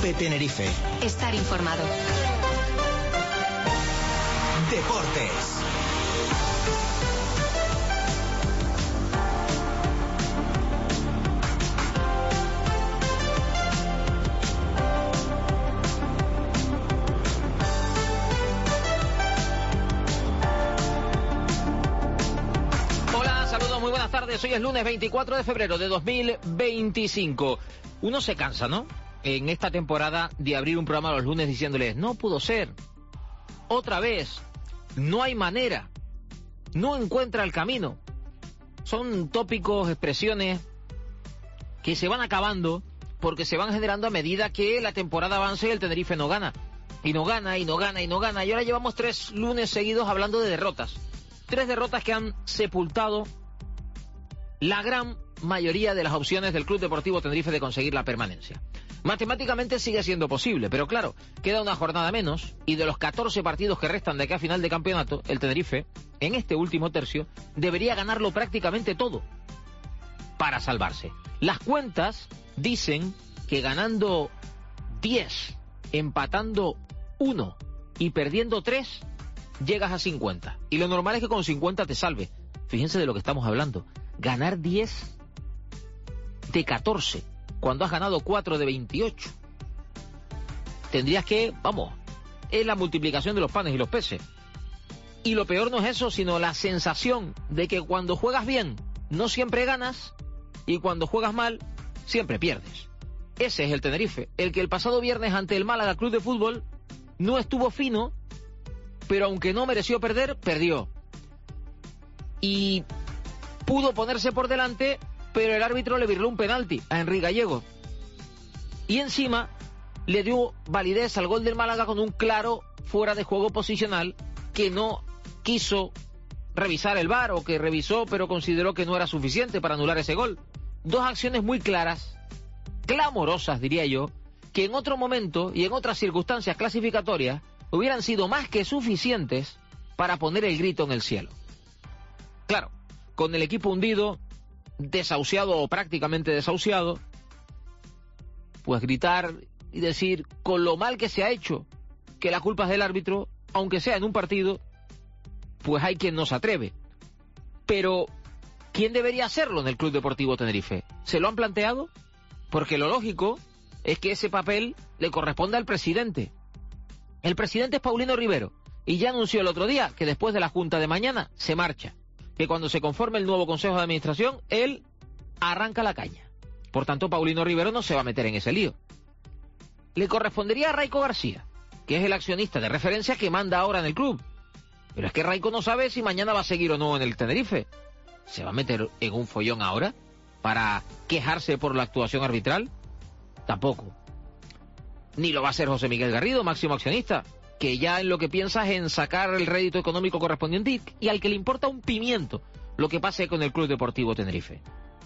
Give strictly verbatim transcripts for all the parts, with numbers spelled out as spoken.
COPE Tenerife. Estar informado. Deportes. Muy buenas tardes, hoy es lunes veinticuatro de febrero de dos mil veinticinco. Uno se cansa, ¿no? En esta temporada de abrir un programa los lunes diciéndoles, no pudo ser, otra vez, no hay manera, no encuentra el camino. Son tópicos, expresiones que se van acabando porque se van generando a medida que la temporada avance y el Tenerife no gana. Y no gana, y no gana, y no gana. Y ahora llevamos tres lunes seguidos hablando de derrotas. Tres derrotas que han sepultado la gran mayoría de las opciones del Club Deportivo Tenerife de conseguir la permanencia. Matemáticamente sigue siendo posible, pero claro, queda una jornada menos, y de los catorce partidos que restan de aquí a final de campeonato, el Tenerife, en este último tercio, debería ganarlo prácticamente todo para salvarse. Las cuentas dicen que ganando diez, empatando uno y perdiendo tres, llegas a cincuenta. Y lo normal es que con cincuenta te salve. Fíjense de lo que estamos hablando. Ganar diez de catorce, cuando has ganado cuatro de veintiocho. Tendrías que, vamos, es la multiplicación de los panes y los peces. Y lo peor no es eso, sino la sensación de que cuando juegas bien, no siempre ganas, y cuando juegas mal, siempre pierdes. Ese es el Tenerife, el que el pasado viernes ante el Málaga Club de Fútbol no estuvo fino, pero aunque no mereció perder, perdió. Y pudo ponerse por delante, pero el árbitro le virló un penalti a Henry Gallego. Y encima le dio validez al gol del Málaga con un claro fuera de juego posicional que no quiso revisar el V A R, o que revisó pero consideró que no era suficiente para anular ese gol. Dos acciones muy claras, clamorosas diría yo, que en otro momento y en otras circunstancias clasificatorias hubieran sido más que suficientes para poner el grito en el cielo. Claro, con el equipo hundido, desahuciado o prácticamente desahuciado, pues gritar y decir con lo mal que se ha hecho que la culpa es del árbitro, aunque sea en un partido, pues hay quien no se atreve. Pero ¿quién debería hacerlo en el Club Deportivo Tenerife? ¿Se lo han planteado? Porque lo lógico es que ese papel le corresponda al presidente. El presidente es Paulino Rivero, y ya anunció el otro día que después de la junta de mañana se marcha, que cuando se conforme el nuevo Consejo de Administración, él arranca la caña. Por tanto, Paulino Rivero no se va a meter en ese lío. Le correspondería a Raico García, que es el accionista de referencia que manda ahora en el club. Pero es que Raico no sabe si mañana va a seguir o no en el Tenerife. ¿Se va a meter en un follón ahora para quejarse por la actuación arbitral? Tampoco. Ni lo va a hacer José Miguel Garrido, máximo accionista, que ya en lo que piensa es en sacar el rédito económico correspondiente y al que le importa un pimiento lo que pase con el Club Deportivo Tenerife.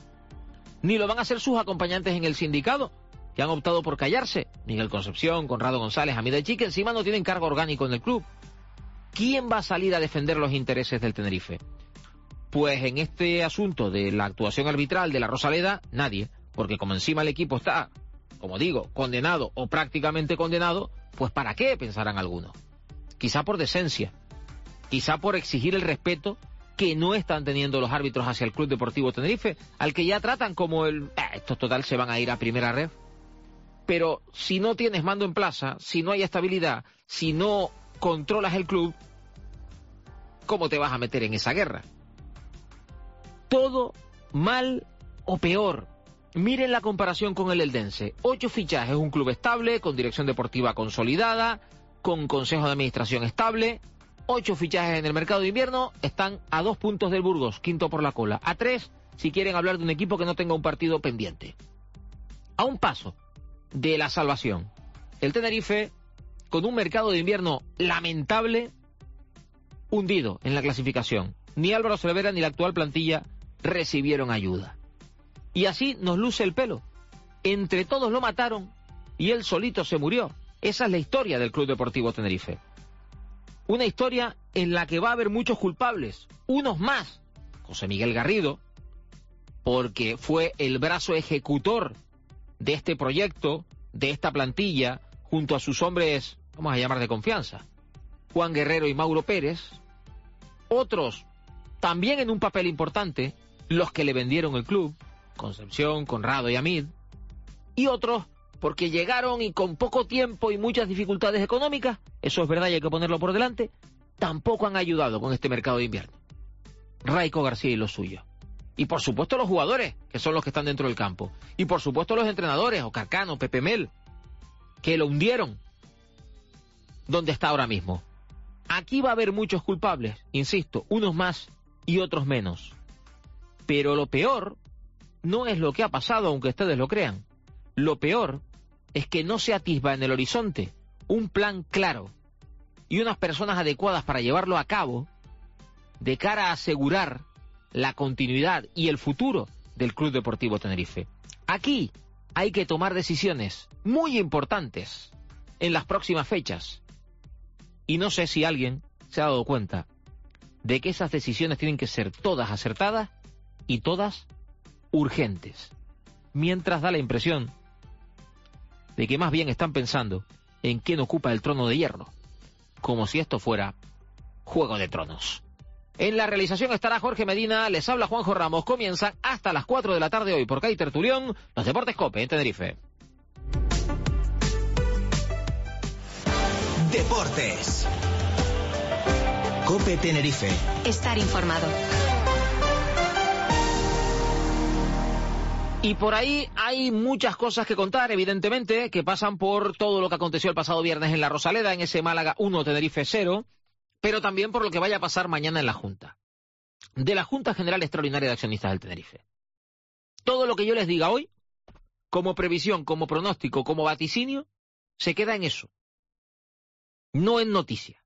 Ni lo van a hacer sus acompañantes en el sindicato, que han optado por callarse. Miguel Concepción, Conrado González, Hamida Echi, que encima no tienen cargo orgánico en el club. ¿Quién va a salir a defender los intereses del Tenerife? Pues en este asunto de la actuación arbitral de la Rosaleda, nadie, porque como encima el equipo está, como digo, condenado o prácticamente condenado, pues ¿para qué?, pensarán algunos. Quizá por decencia, quizá por exigir el respeto que no están teniendo los árbitros hacia el Club Deportivo Tenerife, al que ya tratan como el... Eh, estos total se van a ir a primera red. Pero si no tienes mando en plaza, si no hay estabilidad, si no controlas el club, ¿cómo te vas a meter en esa guerra? Todo mal o peor. Miren la comparación con el Eldense. Ocho fichajes, un club estable, con dirección deportiva consolidada, con consejo de administración estable. Ocho fichajes en el mercado de invierno, están a dos puntos del Burgos, quinto por la cola. A tres, si quieren hablar de un equipo que no tenga un partido pendiente. A un paso de la salvación. El Tenerife, con un mercado de invierno lamentable, hundido en la clasificación. Ni Álvaro Cervera ni la actual plantilla recibieron ayuda. Y así nos luce el pelo. Entre todos lo mataron y él solito se murió. Esa es la historia del Club Deportivo Tenerife. Una historia en la que va a haber muchos culpables, unos más. José Miguel Garrido, porque fue el brazo ejecutor de este proyecto de esta plantilla, junto a sus hombres, vamos a llamar de confianza, Juan Guerrero y Mauro Pérez, otros también en un papel importante, los que le vendieron el club, Concepción, Conrado y Amid, y otros porque llegaron y con poco tiempo y muchas dificultades económicas, eso es verdad y hay que ponerlo por delante, tampoco han ayudado con este mercado de invierno. Raico García y los suyos. Y por supuesto los jugadores, que son los que están dentro del campo. Y por supuesto los entrenadores, Oscar Cano, Pepe Mel, que lo hundieron donde está ahora mismo. Aquí va a haber muchos culpables, insisto, unos más y otros menos. Pero lo peor no es lo que ha pasado, aunque ustedes lo crean. Lo peor es que no se atisba en el horizonte un plan claro y unas personas adecuadas para llevarlo a cabo de cara a asegurar la continuidad y el futuro del Club Deportivo Tenerife. Aquí hay que tomar decisiones muy importantes en las próximas fechas. Y no sé si alguien se ha dado cuenta de que esas decisiones tienen que ser todas acertadas y todas urgentes. Mientras da la impresión de que más bien están pensando en quién ocupa el trono de hierro, como si esto fuera Juego de Tronos. En la realización estará Jorge Medina, les habla Juanjo Ramos. Comienzan hasta las cuatro de la tarde hoy por K I Tertulión, los Deportes COPE en Tenerife. Deportes. COPE Tenerife. Estar informado. Y por ahí hay muchas cosas que contar, evidentemente, que pasan por todo lo que aconteció el pasado viernes en la Rosaleda, en ese Málaga uno, Tenerife cero, pero también por lo que vaya a pasar mañana en la Junta. De la Junta General Extraordinaria de Accionistas del Tenerife. Todo lo que yo les diga hoy, como previsión, como pronóstico, como vaticinio, se queda en eso. No en noticia.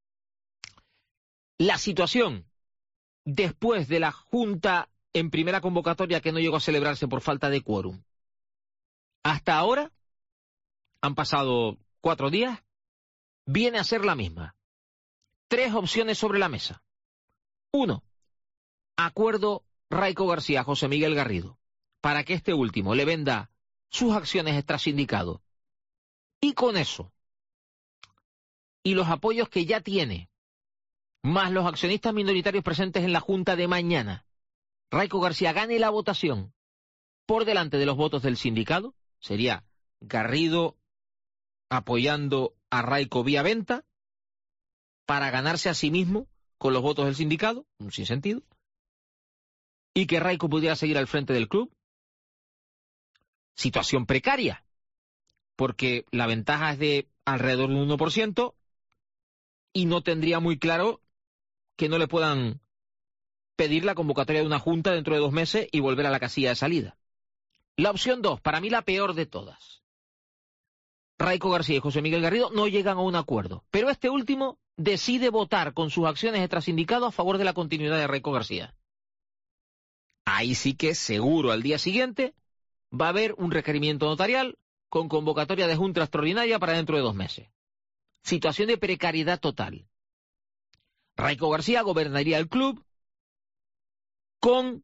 La situación después de la Junta en primera convocatoria que no llegó a celebrarse por falta de quórum. Hasta ahora, han pasado cuatro días, viene a ser la misma. Tres opciones sobre la mesa. Uno, acuerdo Raico García, José Miguel Garrido, para que este último le venda sus acciones extrasindicado. Y con eso, y los apoyos que ya tiene, más los accionistas minoritarios presentes en la Junta de mañana, Raico García gane la votación por delante de los votos del sindicato, sería Garrido apoyando a Raico vía venta, para ganarse a sí mismo con los votos del sindicato, un sinsentido, y que Raico pudiera seguir al frente del club. Situación precaria, porque la ventaja es de alrededor de un uno por ciento y no tendría muy claro que no le puedan pedir la convocatoria de una junta dentro de dos meses y volver a la casilla de salida. La opción dos, para mí la peor de todas. Raico García y José Miguel Garrido no llegan a un acuerdo, pero este último decide votar con sus acciones extrasindicado a favor de la continuidad de Raico García. Ahí sí que seguro al día siguiente va a haber un requerimiento notarial con convocatoria de junta extraordinaria para dentro de dos meses. Situación de precariedad total. Raico García gobernaría el club con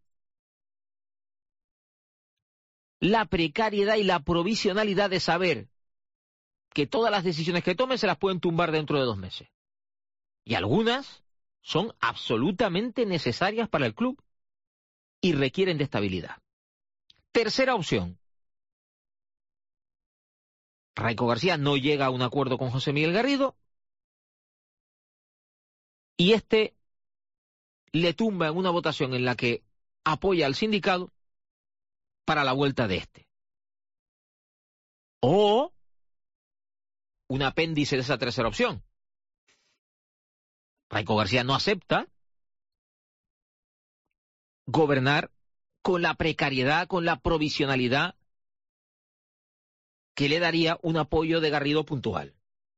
la precariedad y la provisionalidad de saber que todas las decisiones que tomen se las pueden tumbar dentro de dos meses. Y algunas son absolutamente necesarias para el club y requieren de estabilidad. Tercera opción. Raico García no llega a un acuerdo con José Miguel Garrido y este le tumba en una votación en la que apoya al sindicato para la vuelta de este. O un apéndice de esa tercera opción. Raico García no acepta gobernar con la precariedad, con la provisionalidad que le daría un apoyo de Garrido puntual.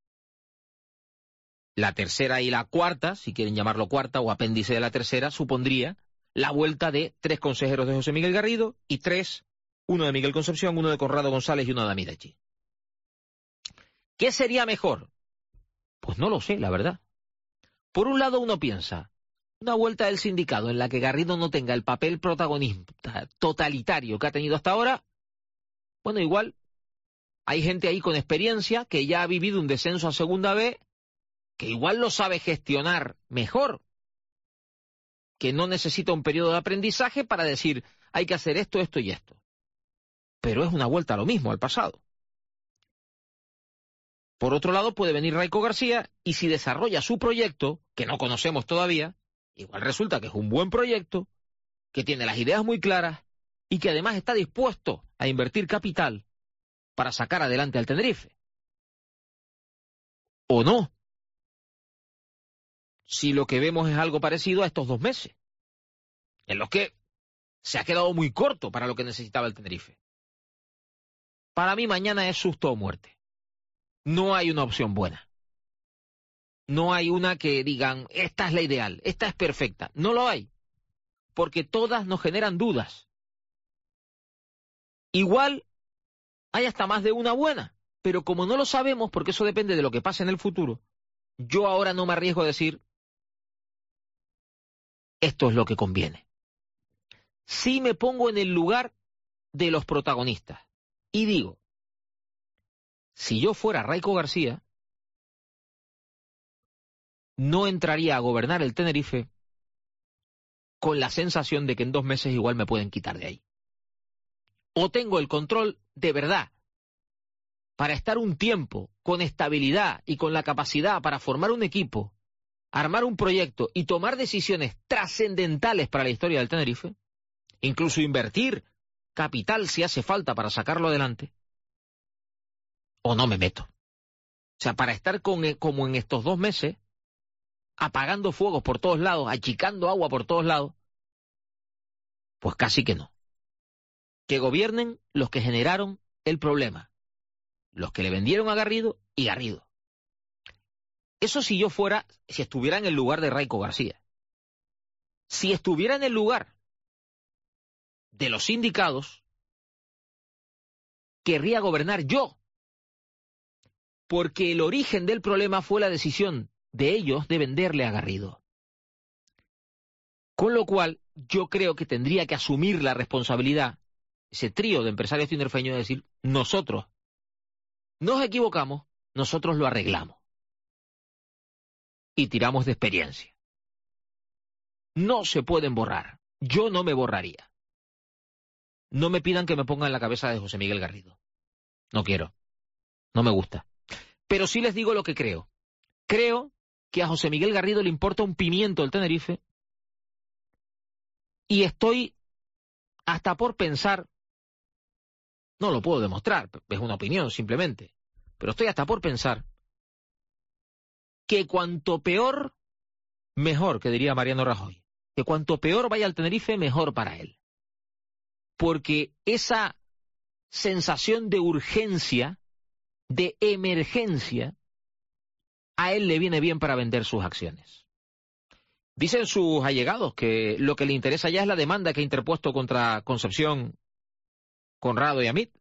La tercera y la cuarta, si quieren llamarlo cuarta o apéndice de la tercera, supondría la vuelta de tres consejeros de José Miguel Garrido y tres, uno de Miguel Concepción, uno de Conrado González y uno de Amidachi. ¿Qué sería mejor? Pues no lo sé, la verdad. Por un lado uno piensa, una vuelta del sindicato en la que Garrido no tenga el papel protagonista totalitario que ha tenido hasta ahora, bueno, igual Hay gente ahí con experiencia que ya ha vivido un descenso a Segunda B, que igual lo sabe gestionar mejor, que no necesita un periodo de aprendizaje para decir hay que hacer esto, esto y esto. Pero es una vuelta a lo mismo, al pasado. Por otro lado puede venir Raico García y si desarrolla su proyecto, que no conocemos todavía, igual resulta que es un buen proyecto, que tiene las ideas muy claras y que además está dispuesto a invertir capital para sacar adelante al Tenerife. ¿O no? Si lo que vemos es algo parecido a estos dos meses, en los que se ha quedado muy corto para lo que necesitaba el Tenerife. Para mí mañana es susto o muerte. No hay una opción buena. No hay una que digan, esta es la ideal, esta es perfecta. No lo hay, porque todas nos generan dudas. Igual hay hasta más de una buena, pero como no lo sabemos, porque eso depende de lo que pase en el futuro, yo ahora no me arriesgo a decir, esto es lo que conviene. Sí me pongo en el lugar de los protagonistas y digo, si yo fuera Raico García, no entraría a gobernar el Tenerife con la sensación de que en dos meses igual me pueden quitar de ahí. O tengo el control de verdad para estar un tiempo con estabilidad y con la capacidad para formar un equipo, armar un proyecto y tomar decisiones trascendentales para la historia del Tenerife, incluso invertir capital si hace falta para sacarlo adelante, o no me meto. O sea, para estar con, como en estos dos meses, apagando fuegos por todos lados, achicando agua por todos lados, pues casi que no. Que gobiernen los que generaron el problema, los que le vendieron a Garrido y Garrido. Eso si yo fuera, si estuviera en el lugar de Raico García. Si estuviera en el lugar de los sindicados, querría gobernar yo. Porque el origen del problema fue la decisión de ellos de venderle a Garrido. Con lo cual, yo creo que tendría que asumir la responsabilidad, ese trío de empresarios tinerfeños, de decir, nosotros nos equivocamos, nosotros lo arreglamos. Y tiramos de experiencia. No se pueden borrar. Yo no me borraría. No me pidan que me ponga en la cabeza de José Miguel Garrido. No quiero. No me gusta. Pero sí les digo lo que creo. Creo que a José Miguel Garrido le importa un pimiento el Tenerife y estoy hasta por pensar, no lo puedo demostrar, es una opinión simplemente, pero estoy hasta por pensar que cuanto peor, mejor, que diría Mariano Rajoy, que cuanto peor vaya al Tenerife, mejor para él. Porque esa sensación de urgencia, de emergencia, a él le viene bien para vender sus acciones. Dicen sus allegados que lo que le interesa ya es la demanda que ha interpuesto contra Concepción, Conrado y Amit,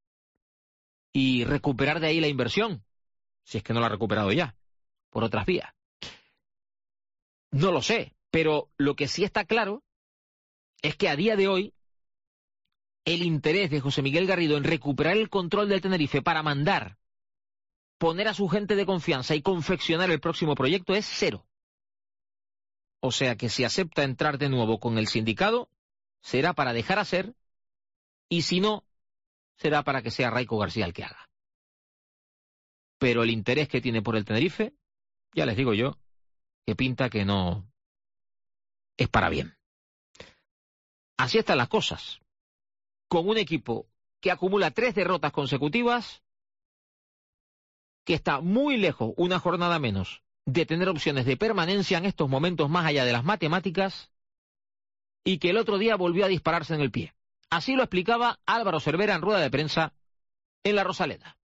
y recuperar de ahí la inversión, si es que no la ha recuperado ya, por otras vías. No lo sé, pero lo que sí está claro es que a día de hoy el interés de José Miguel Garrido en recuperar el control del Tenerife para mandar, poner a su gente de confianza y confeccionar el próximo proyecto es cero. O sea que si acepta entrar de nuevo con el sindicato, será para dejar hacer, y si no, será para que sea Raico García el que haga. Pero el interés que tiene por el Tenerife, ya les digo yo, que pinta que no es para bien. Así están las cosas. Con un equipo que acumula tres derrotas consecutivas, que está muy lejos, una jornada menos, de tener opciones de permanencia en estos momentos más allá de las matemáticas, y que el otro día volvió a dispararse en el pie. Así lo explicaba Álvaro Cervera en rueda de prensa en La Rosaleda.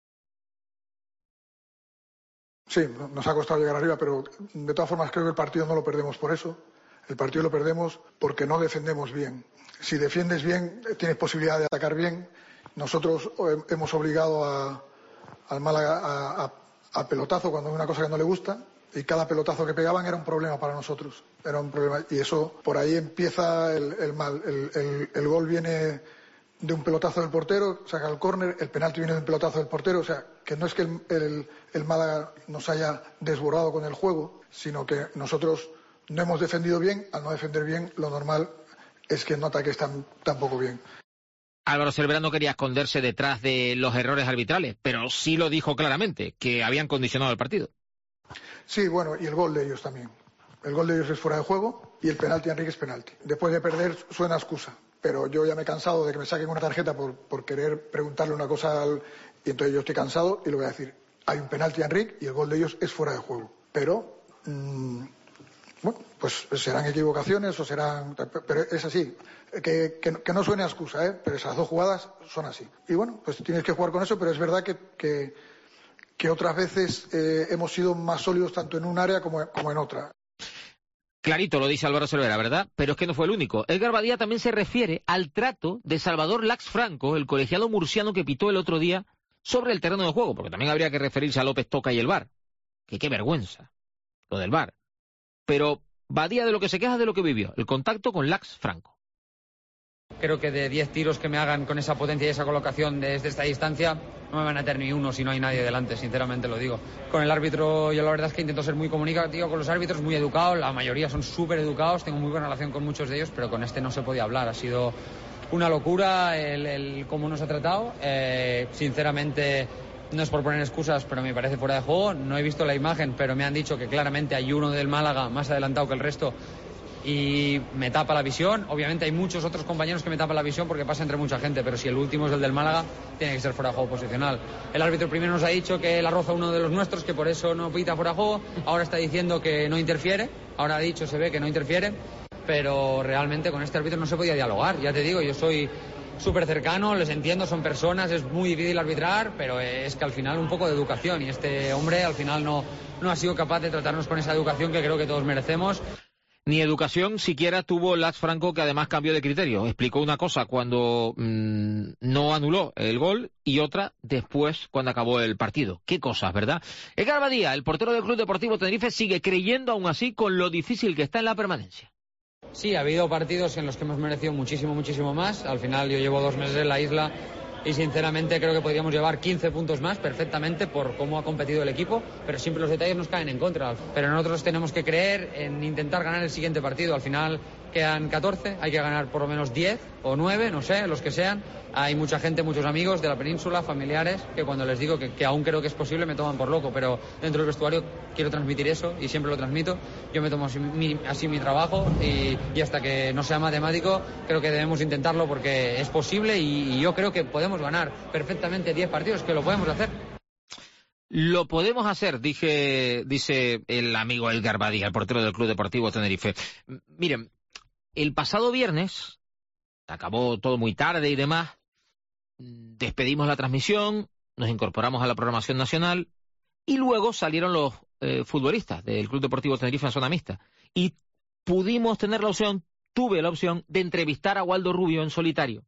Sí, nos ha costado llegar arriba, pero de todas formas creo que el partido no lo perdemos por eso. El partido lo perdemos porque no defendemos bien. Si defiendes bien, tienes posibilidad de atacar bien. Nosotros hemos obligado a, al Málaga a, a, a pelotazo cuando es una cosa que no le gusta, y cada pelotazo que pegaban era un problema para nosotros. Era un problema, y eso, por ahí empieza el, el mal. El, el, el gol viene de un pelotazo del portero, saca el córner, el penalti viene de un pelotazo del portero, o sea, que no es que el, el, el Málaga nos haya desbordado con el juego, sino que nosotros no hemos defendido bien. Al no defender bien, lo normal es que no ataques tan, tan poco bien. Álvaro Cervera no quería esconderse detrás de los errores arbitrales, pero sí lo dijo claramente, que habían condicionado el partido. Sí, bueno, y el gol de ellos también. El gol de ellos es fuera de juego y el penalti a Enrique es penalti. Después de perder suena excusa, pero yo ya me he cansado de que me saquen una tarjeta por, por querer preguntarle una cosa al... Y entonces yo estoy cansado y lo voy a decir. Hay un penalti a Enrique y el gol de ellos es fuera de juego. Pero, mmm, bueno, pues serán equivocaciones o serán... Pero es así. Que, que, que no suene a excusa, ¿eh? Pero esas dos jugadas son así. Y bueno, pues tienes que jugar con eso, pero es verdad que... que, que otras veces eh, hemos sido más sólidos tanto en un área como, como en otra. Clarito lo dice Álvaro Cervera, ¿verdad? Pero es que no fue el único. Edgar Badía también se refiere al trato de Salvador Lax Franco, el colegiado murciano que pitó el otro día sobre el terreno de juego, porque también habría que referirse a López Toca y el V A R. Que qué vergüenza, lo del V A R. Pero Badía de lo que se queja es de lo que vivió, el contacto con Lax Franco. Creo que de diez tiros que me hagan con esa potencia y esa colocación desde esta distancia, no me van a meter ni uno si no hay nadie delante, sinceramente lo digo. Con el árbitro, yo la verdad es que intento ser muy comunicativo con los árbitros, muy educado, la mayoría son súper educados, tengo muy buena relación con muchos de ellos, pero con este no se podía hablar, ha sido una locura el, el cómo nos ha tratado, eh, sinceramente no es por poner excusas, pero me parece fuera de juego, no he visto la imagen, pero me han dicho que claramente hay uno del Málaga más adelantado que el resto, y me tapa la visión. Obviamente hay muchos otros compañeros que me tapan la visión porque pasa entre mucha gente, pero si el último es el del Málaga, tiene que ser fuera de juego posicional. El árbitro primero nos ha dicho que la roza uno de los nuestros, que por eso no pita fuera de juego, ahora está diciendo que no interfiere, ahora ha dicho, se ve que no interfiere, pero realmente con este árbitro no se podía dialogar, ya te digo, yo soy súper cercano, les entiendo, son personas, es muy difícil arbitrar, pero es que al final un poco de educación, y este hombre al final no, no ha sido capaz de tratarnos con esa educación que creo que todos merecemos. Ni educación siquiera tuvo Lax Franco, que además cambió de criterio. Explicó una cosa cuando mmm, no anuló el gol y otra después cuando acabó el partido. Qué cosas, ¿verdad? Edgar Badía, el portero del Club Deportivo Tenerife, sigue creyendo aún así con lo difícil que está en la permanencia. Sí, ha habido partidos en los que hemos merecido muchísimo, muchísimo más. Al final yo llevo dos meses en la isla y sinceramente creo que podríamos llevar quince puntos más perfectamente por cómo ha competido el equipo, pero siempre los detalles nos caen en contra. Pero nosotros tenemos que creer en intentar ganar el siguiente partido. Al final quedan catorce, hay que ganar por lo menos diez o nueve, no sé, los que sean. Hay mucha gente, muchos amigos de la península, familiares, que cuando les digo que, que aún creo que es posible me toman por loco, pero dentro del vestuario quiero transmitir eso y siempre lo transmito. Yo me tomo así mi, así mi trabajo y, y hasta que no sea matemático creo que debemos intentarlo porque es posible y, y yo creo que podemos ganar perfectamente diez partidos, que lo podemos hacer. Lo podemos hacer, dije, dice el amigo Edgar Badía, el portero del Club Deportivo Tenerife. Miren, el pasado viernes, acabó todo muy tarde y demás, despedimos la transmisión, nos incorporamos a la programación nacional y luego salieron los eh, futbolistas del Club Deportivo Tenerife en zona mixta. Y pudimos tener la opción, tuve la opción de entrevistar a Waldo Rubio en solitario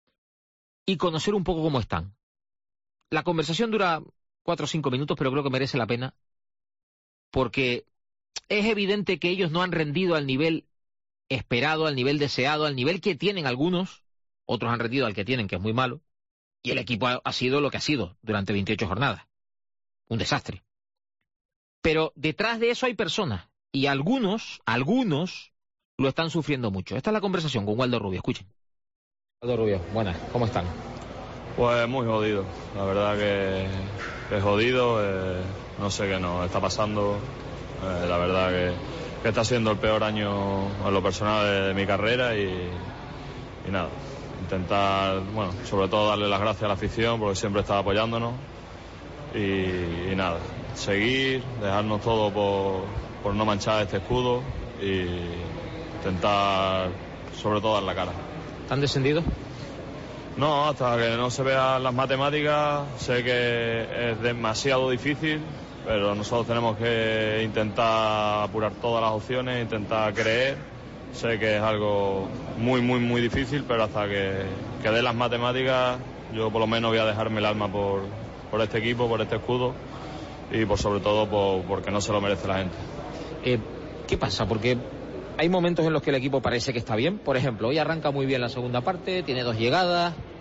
y conocer un poco cómo están. La conversación dura cuatro o cinco minutos, pero creo que merece la pena porque es evidente que ellos no han rendido al nivel esperado, al nivel deseado, al nivel que tienen algunos, otros han rendido al que tienen, que es muy malo, y el equipo ha, ha sido lo que ha sido durante veintiocho jornadas. Un desastre. Pero detrás de eso hay personas, y algunos, algunos, lo están sufriendo mucho. Esta es la conversación con Waldo Rubio, escuchen. Waldo Rubio, buenas, ¿cómo están? Pues muy jodido, la verdad que, que es jodido, eh, no sé qué nos está pasando, eh, la verdad que, que está siendo el peor año en lo personal de, de mi carrera y, y nada, intentar, bueno, sobre todo darle las gracias a la afición porque siempre está apoyándonos y, y nada, seguir, dejarnos todo por, por no manchar este escudo y intentar sobre todo dar la cara. ¿Están descendidos? No, hasta que no se vean las matemáticas, sé que es demasiado difícil, pero nosotros tenemos que intentar apurar todas las opciones, intentar creer. Sé que es algo muy, muy, muy difícil, pero hasta que, que dé las matemáticas, yo por lo menos voy a dejarme el alma por, por este equipo, por este escudo y por sobre todo por, porque no se lo merece la gente. Eh, ¿Qué pasa? Porque hay momentos en los que el equipo parece que está bien. Por ejemplo, hoy arranca muy bien la segunda parte, tiene dos llegadas,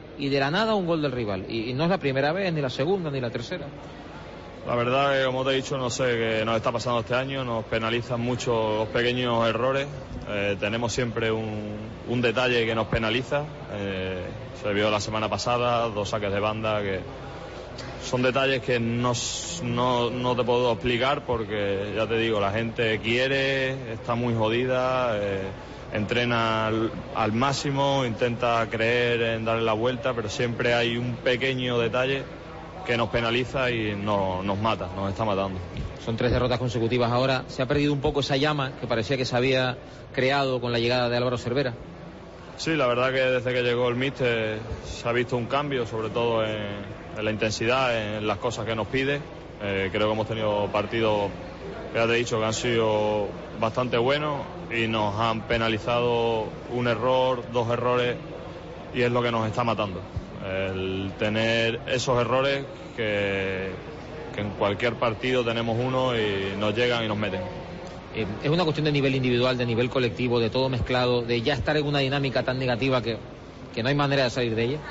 y de la nada un gol del rival. Y, y no es la primera vez, ni la segunda, ni la tercera. La verdad que, como te he dicho, no sé qué nos está pasando este año. Nos penalizan mucho los pequeños errores. Eh, tenemos siempre un, un detalle que nos penaliza. Eh, se vio la semana pasada, dos saques de banda, que son detalles que no, no, no te puedo explicar porque, ya te digo, la gente quiere, está muy jodida, eh, entrena al, al máximo, intenta creer en darle la vuelta, pero siempre hay un pequeño detalle que nos penaliza y no, nos mata, nos está matando. Son tres derrotas consecutivas ahora. ¿Se ha perdido un poco esa llama que parecía que se había creado con la llegada de Álvaro Cervera? Sí, la verdad que desde que llegó el míster se ha visto un cambio, sobre todo en, en la intensidad, en las cosas que nos pide. Eh, creo que hemos tenido partidos, ya te he dicho, que han sido bastante buenos y nos han penalizado un error, dos errores, y es lo que nos está matando. El tener esos errores que, que en cualquier partido tenemos uno y nos llegan y nos meten. Eh, es una cuestión de nivel individual, de nivel colectivo, de todo mezclado, de ya estar en una dinámica tan negativa que, que no hay manera de salir de ella.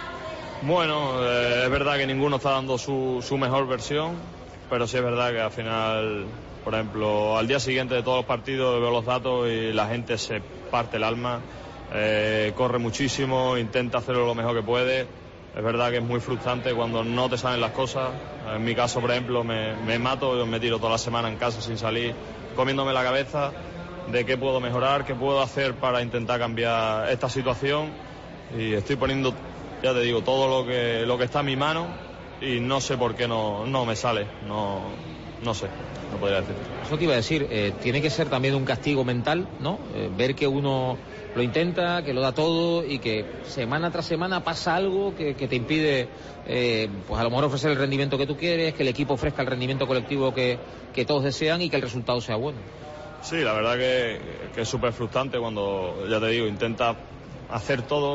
Bueno, eh, es verdad que ninguno está dando su, su mejor versión, pero sí es verdad que al final, por ejemplo, al día siguiente de todos los partidos veo los datos y la gente se parte el alma. Eh, corre muchísimo, intenta hacerlo lo mejor que puede. Es verdad que es muy frustrante cuando no te salen las cosas. En mi caso, por ejemplo, me, me mato, yo me tiro toda la semana en casa sin salir, comiéndome la cabeza de qué puedo mejorar, qué puedo hacer para intentar cambiar esta situación, y estoy poniendo, ya te digo, todo lo que, lo que está en mi mano y no sé por qué no, no me sale, no, no sé, no podría decir. Eso te iba a decir, eh, tiene que ser también un castigo mental, ¿no? Eh, ver que uno lo intenta, que lo da todo y que semana tras semana pasa algo que, que te impide, eh, pues a lo mejor ofrecer el rendimiento que tú quieres, que el equipo ofrezca el rendimiento colectivo que, que todos desean y que el resultado sea bueno. Sí, la verdad que, que es súper frustrante cuando, ya te digo, intenta hacer todo,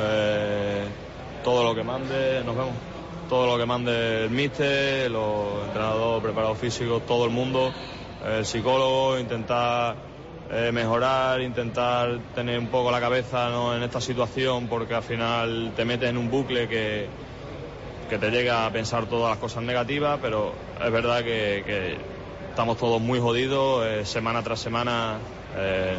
eh, todo lo que mande, nos vemos, todo lo que mande el míster, los entrenadores, preparados físicos, todo el mundo, el psicólogo, intentar Eh, mejorar, intentar tener un poco la cabeza, ¿no?, en esta situación, porque al final te metes en un bucle que, que te llega a pensar todas las cosas negativas, pero es verdad que, que estamos todos muy jodidos, eh, semana tras semana, eh,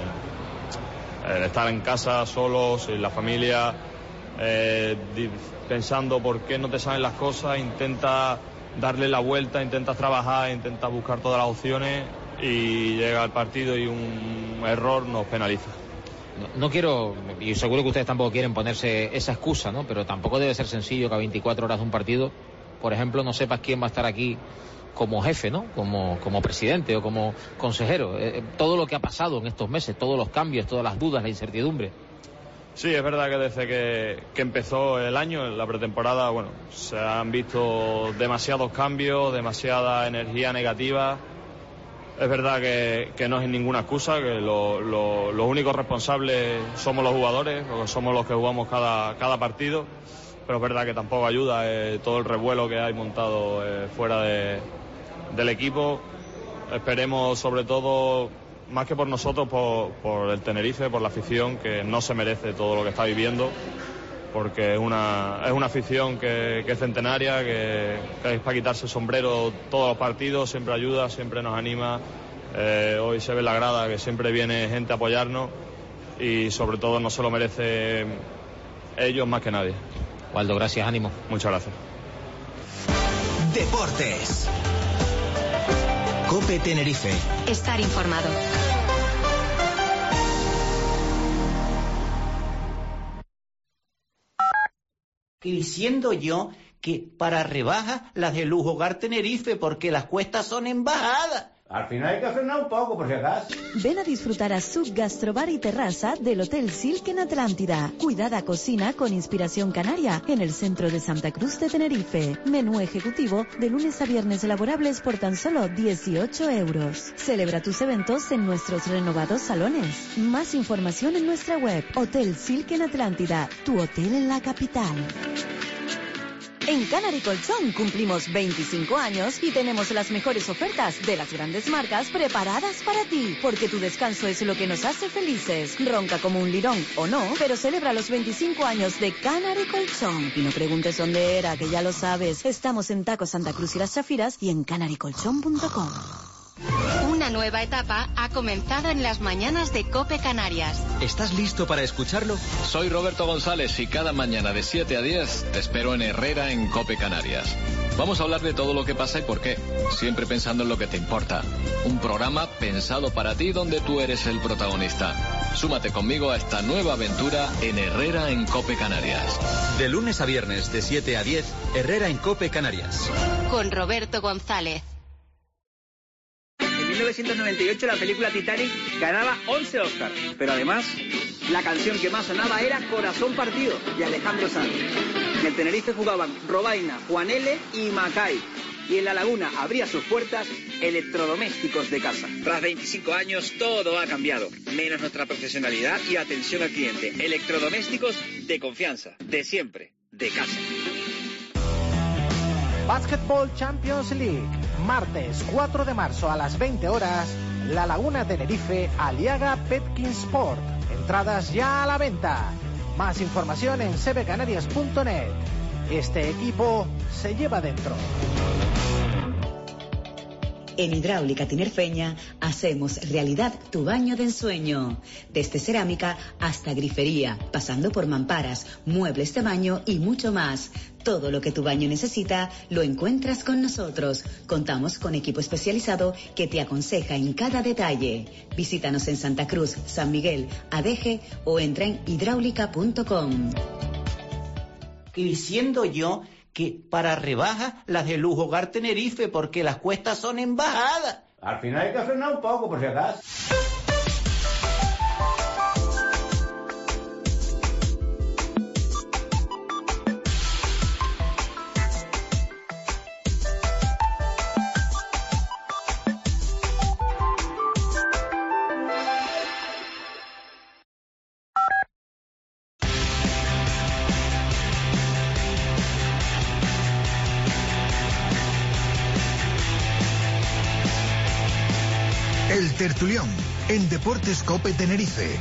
el estar en casa solos, sin la familia, eh, pensando por qué no te salen las cosas, intenta darle la vuelta, intentas trabajar, intentas buscar todas las opciones, y llega el partido y un error nos penaliza. No, no quiero, y seguro que ustedes tampoco quieren ponerse esa excusa, ¿no? Pero tampoco debe ser sencillo que a veinticuatro horas de un partido, por ejemplo, no sepas quién va a estar aquí como jefe, ¿no? Como, como presidente o como consejero. Eh, todo lo que ha pasado en estos meses, todos los cambios, todas las dudas, la incertidumbre. Sí, es verdad que desde que, que empezó el año, en la pretemporada, bueno, se han visto demasiados cambios, demasiada energía negativa. Es verdad que, que no es ninguna excusa, que lo, lo, los únicos responsables somos los jugadores, porque somos los que jugamos cada, cada partido, pero es verdad que tampoco ayuda eh, todo el revuelo que hay montado eh, fuera de, del equipo. Esperemos, sobre todo, más que por nosotros, por, por el Tenerife, por la afición, que no se merece todo lo que está viviendo, porque es una, es una afición que, que es centenaria, que, que es para quitarse el sombrero todos los partidos, siempre ayuda, siempre nos anima. Eh, hoy se ve en la grada que siempre viene gente a apoyarnos y sobre todo no se lo merece ellos más que nadie. Waldo, gracias, ánimo. Muchas gracias. Deportes. COPE Tenerife. Estar informado. Y diciendo yo que para rebajas las de Lujo Hogar Tenerife, porque las cuestas son en bajada. Al final hay que frenar un poco, por si acaso. Ven a disfrutar a Sub Gastrobar y Terraza del Hotel Silk en Atlántida. Cuidada cocina con inspiración canaria en el centro de Santa Cruz de Tenerife. Menú ejecutivo de lunes a viernes elaborables por tan solo dieciocho euros. Celebra tus eventos en nuestros renovados salones. Más información en nuestra web. Hotel Silk en Atlántida, tu hotel en la capital. En Canary Colchón cumplimos veinticinco años y tenemos las mejores ofertas de las grandes marcas preparadas para ti, porque tu descanso es lo que nos hace felices. Ronca como un lirón o no, pero celebra los veinticinco años de Canary Colchón. Y no preguntes dónde era, que ya lo sabes. Estamos en Taco Santa Cruz y Las Chafiras y en canary colchón punto com. Una nueva etapa ha comenzado en las mañanas de COPE Canarias. ¿Estás listo para escucharlo? Soy Roberto González y cada mañana de siete a diez te espero en Herrera en COPE Canarias. Vamos a hablar de todo lo que pasa y por qué, siempre pensando en lo que te importa. Un programa pensado para ti donde tú eres el protagonista. Súmate conmigo a esta nueva aventura en Herrera en COPE Canarias. De lunes a viernes de siete a diez, Herrera en COPE Canarias. Con Roberto González. En mil novecientos noventa y ocho la película Titanic ganaba once Oscars, pero además la canción que más sonaba era Corazón Partido de Alejandro Sanz. En el Tenerife jugaban Robaina, Juan L. y Macay. Y en La Laguna abría sus puertas Electrodomésticos de Casa. Tras veinticinco años todo ha cambiado, menos nuestra profesionalidad y atención al cliente. Electrodomésticos de confianza, de siempre, de casa. Basketball Champions League, martes cuatro de marzo a las veinte horas, La Laguna Tenerife, Aliaga Petkin Sport. Entradas ya a la venta. Más información en c b canarias punto net. Este equipo se lleva dentro. En Hidráulica Tinerfeña hacemos realidad tu baño de ensueño. Desde cerámica hasta grifería, pasando por mamparas, muebles de baño y mucho más. Todo lo que tu baño necesita lo encuentras con nosotros. Contamos con equipo especializado que te aconseja en cada detalle. Visítanos en Santa Cruz, San Miguel, Adeje o entra en hidráulica punto com. Diciendo yo que para rebajas las de Lujo Hogar Tenerife, porque las cuestas son en bajada. Al final hay que frenar un poco, por si acaso. El Tertulión, en Deportes COPE Tenerife.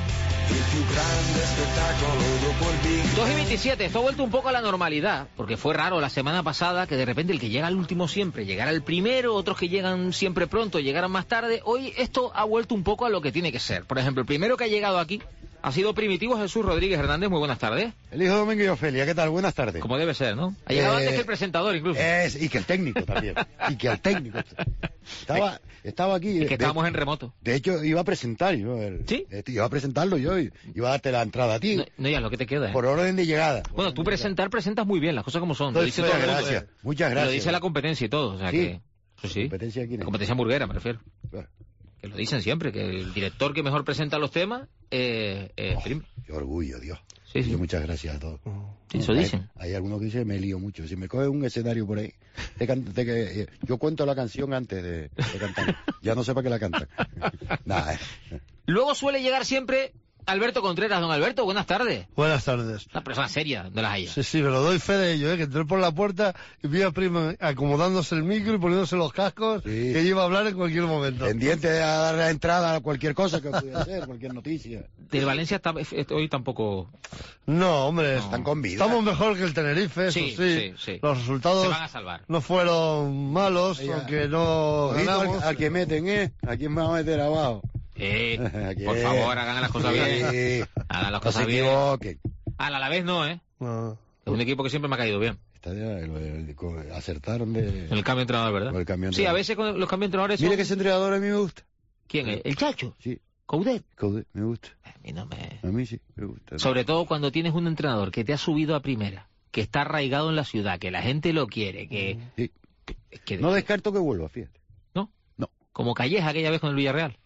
dos y veintisiete, esto ha vuelto un poco a la normalidad, porque fue raro la semana pasada que de repente el que llega al último siempre llegara el primero, otros que llegan siempre pronto llegaran más tarde. Hoy esto ha vuelto un poco a lo que tiene que ser. Por ejemplo, el primero que ha llegado aquí ha sido Primitivo Jesús Rodríguez Hernández. Muy buenas tardes. El hijo de Domingo y Ofelia, ¿qué tal? Buenas tardes. Como debe ser, ¿no? Ha llegado eh, antes que el presentador, incluso. Es, y que el técnico también. y que el técnico. Estaba, estaba aquí. Es que de, estábamos en remoto. De hecho, iba a presentar yo. El, ¿Sí? Iba a presentarlo yo y iba a darte la entrada a ti. No, no ya lo que te queda. ¿eh? Por orden de llegada. Bueno, tú presentar, presentas muy bien, las cosas como son. Lo dice muchas todo gracias. El mundo, Muchas gracias. Lo dice la competencia y todo. O sea ¿Sí? que. Eso sí. ¿Competencia quién es? Competencia hamburguera, me refiero. Claro. Que lo dicen siempre, que el director que mejor presenta los temas eh, eh, oh, qué orgullo, Dios. Sí, sí. Muchas gracias a todos. Eso dicen. Hay, hay algunos que dicen me lío mucho. Si me coge un escenario por ahí, te can, te, eh, yo cuento la canción antes de, de cantar. Ya no sé para qué la cantan. Nada. Eh. Luego suele llegar siempre Alberto Contreras. Don Alberto, buenas tardes. Buenas tardes. Una persona seria de las hayas. Sí, sí, pero doy fe de ello, ¿eh? Que entré por la puerta y vi a Prima acomodándose el micro y poniéndose los cascos, sí. Que iba a hablar en cualquier momento. Pendiente de dar la entrada a cualquier cosa que pudiera ser, cualquier noticia. Del Valencia está, hoy tampoco... No, hombre, no. Están con vida. Estamos mejor que el Tenerife, eso sí. sí. sí, sí. Los resultados se van a salvar. No fueron malos, Ella, aunque no ganamos. Al, al que meten, ¿eh? ¿A quién va a meter abajo? Eh, por favor, hagan las cosas bien. Hagan las cosas no se bien. equivoquen. Al Alavés no, ¿eh? No. Es un equipo que siempre me ha caído bien. Está ya, el, el, el, acertaron de... En el cambio de entrenador, ¿verdad? El cambio de sí, a veces con los cambios de entrenadores Mire son... que ese entrenador a mí me gusta. ¿Quién es? ¿El Chacho? Sí. ¿Coudet? Coudet, me gusta. A mí no me... A mí sí, me gusta. Sobre todo cuando tienes un entrenador que te ha subido a primera, que está arraigado en la ciudad, que la gente lo quiere, que... Sí. que no descarto que vuelva, fíjate. ¿No? No. Como Calleja aquella vez con el Villarreal.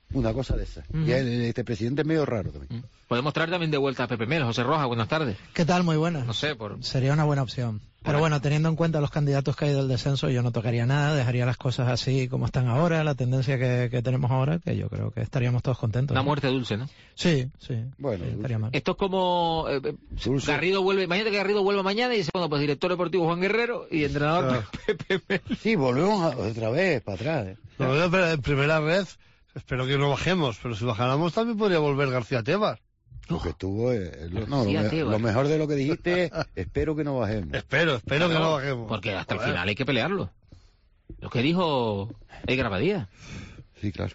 Una cosa de esa. Uh-huh. Y el, este presidente es medio raro también. Uh-huh. Podemos traer también de vuelta a Pepe Mel. José Rojas, buenas tardes. ¿Qué tal? Muy buenas. No sé, por... Sería una buena opción. Pero bueno, teniendo en cuenta los candidatos que hay del descenso, yo no tocaría nada, dejaría las cosas así como están ahora, la tendencia que, que tenemos ahora, que yo creo que estaríamos todos contentos. Una ¿no? muerte dulce, ¿no? Sí, sí. Bueno, sí, estaría mal. Esto es como eh, Garrido vuelve, imagínate que Garrido vuelve mañana y dice, bueno, pues director deportivo Juan Guerrero y entrenador Claro. Pepe Mel. Sí, volvemos a, otra vez para atrás. ¿eh? No, pero en primera red, espero que no bajemos, pero si bajáramos también podría volver García Tebas. Lo que estuvo, eh, lo, no, lo, García me- Tebas. lo mejor de lo que dijiste, espero que no bajemos. Espero, espero que no bajemos. Porque hasta Joder. el final hay que pelearlo. Lo que dijo el Grabadía. Sí, claro.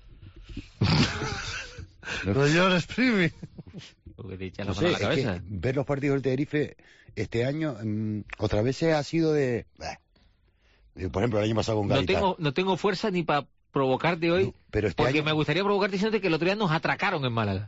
No llores, Primi. Porque te echas No la sé, mano a la es que cabeza. ver los partidos del Tenerife este año, mm, otra vez ha sido de... bah. Eh, Por ejemplo, el año pasado con No Garitano. tengo, no tengo fuerza ni para provocarte hoy, pero este porque año- me gustaría provocarte diciéndote que el otro día nos atracaron en Málaga.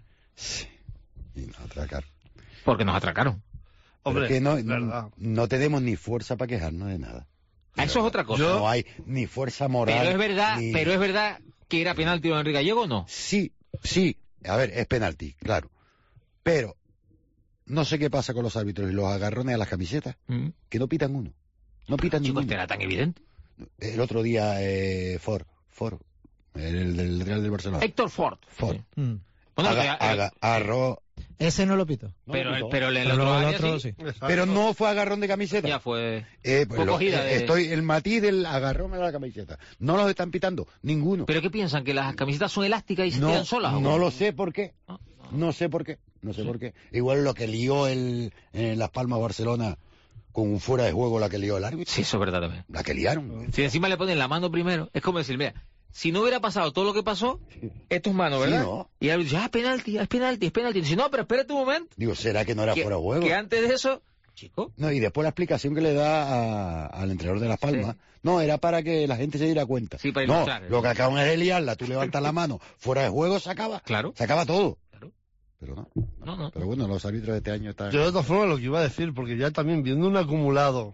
Y no atracar. Porque nos atracaron. Pero es que no, no, verdad. no tenemos ni fuerza para quejarnos de nada. Ah, Eso es otra cosa. No hay ni fuerza moral. Pero es verdad, ni- pero es verdad que era penalti de Enrique Gallego o no. Sí, sí. A ver, es penalti, claro. Pero no sé qué pasa con los árbitros y los agarrones a las camisetas, Mm. que no pitan uno. No pitan Chico, ninguno. este era tan evidente. El otro día, eh, Ford, Ford, el del Real del Barcelona. Héctor Ford. Ford. Mm. Bueno, Aga- que- aga- agarró- Ese no lo pito. pero, no, pero el, Pero otro, luego el año otro sí. sí. Pero no fue agarrón de camiseta. Ya fue. Eh, pues fue lo- cogida eh, de- Estoy el matiz del agarrón a la camiseta. No los están pitando, ninguno. ¿Pero qué piensan? ¿Que las camisetas son elásticas y se no, tiran solas? o no cómo? lo sé por qué. No sé por qué. No sé por qué. Igual lo que lió el, en Las Palmas Barcelona con un fuera de juego, la que lió el árbitro. Sí, eso es verdad también. La que liaron. Si encima le ponen la mano primero, es como decir, mira, si no hubiera pasado todo lo que pasó, esto es mano, ¿verdad? Sí, ¿no? Y el árbitro dice, ah, es penalti, es penalti, es penalti. Y dice, no, pero espérate un momento. Digo, ¿será que no era que, fuera de juego? que antes de eso, chico. No, y después la explicación que le da a- al entrenador de Las Palmas, Sí. no, era para que la gente se diera cuenta. Sí, para no, ilustrar. lo que acaban es de liarla, tú levantas la mano, fuera de juego se acaba. Claro. Se acaba todo. Claro. Pero no. No, no. Pero bueno, los árbitros de este año están... Yo de todas formas lo que iba a decir, porque ya también viendo un acumulado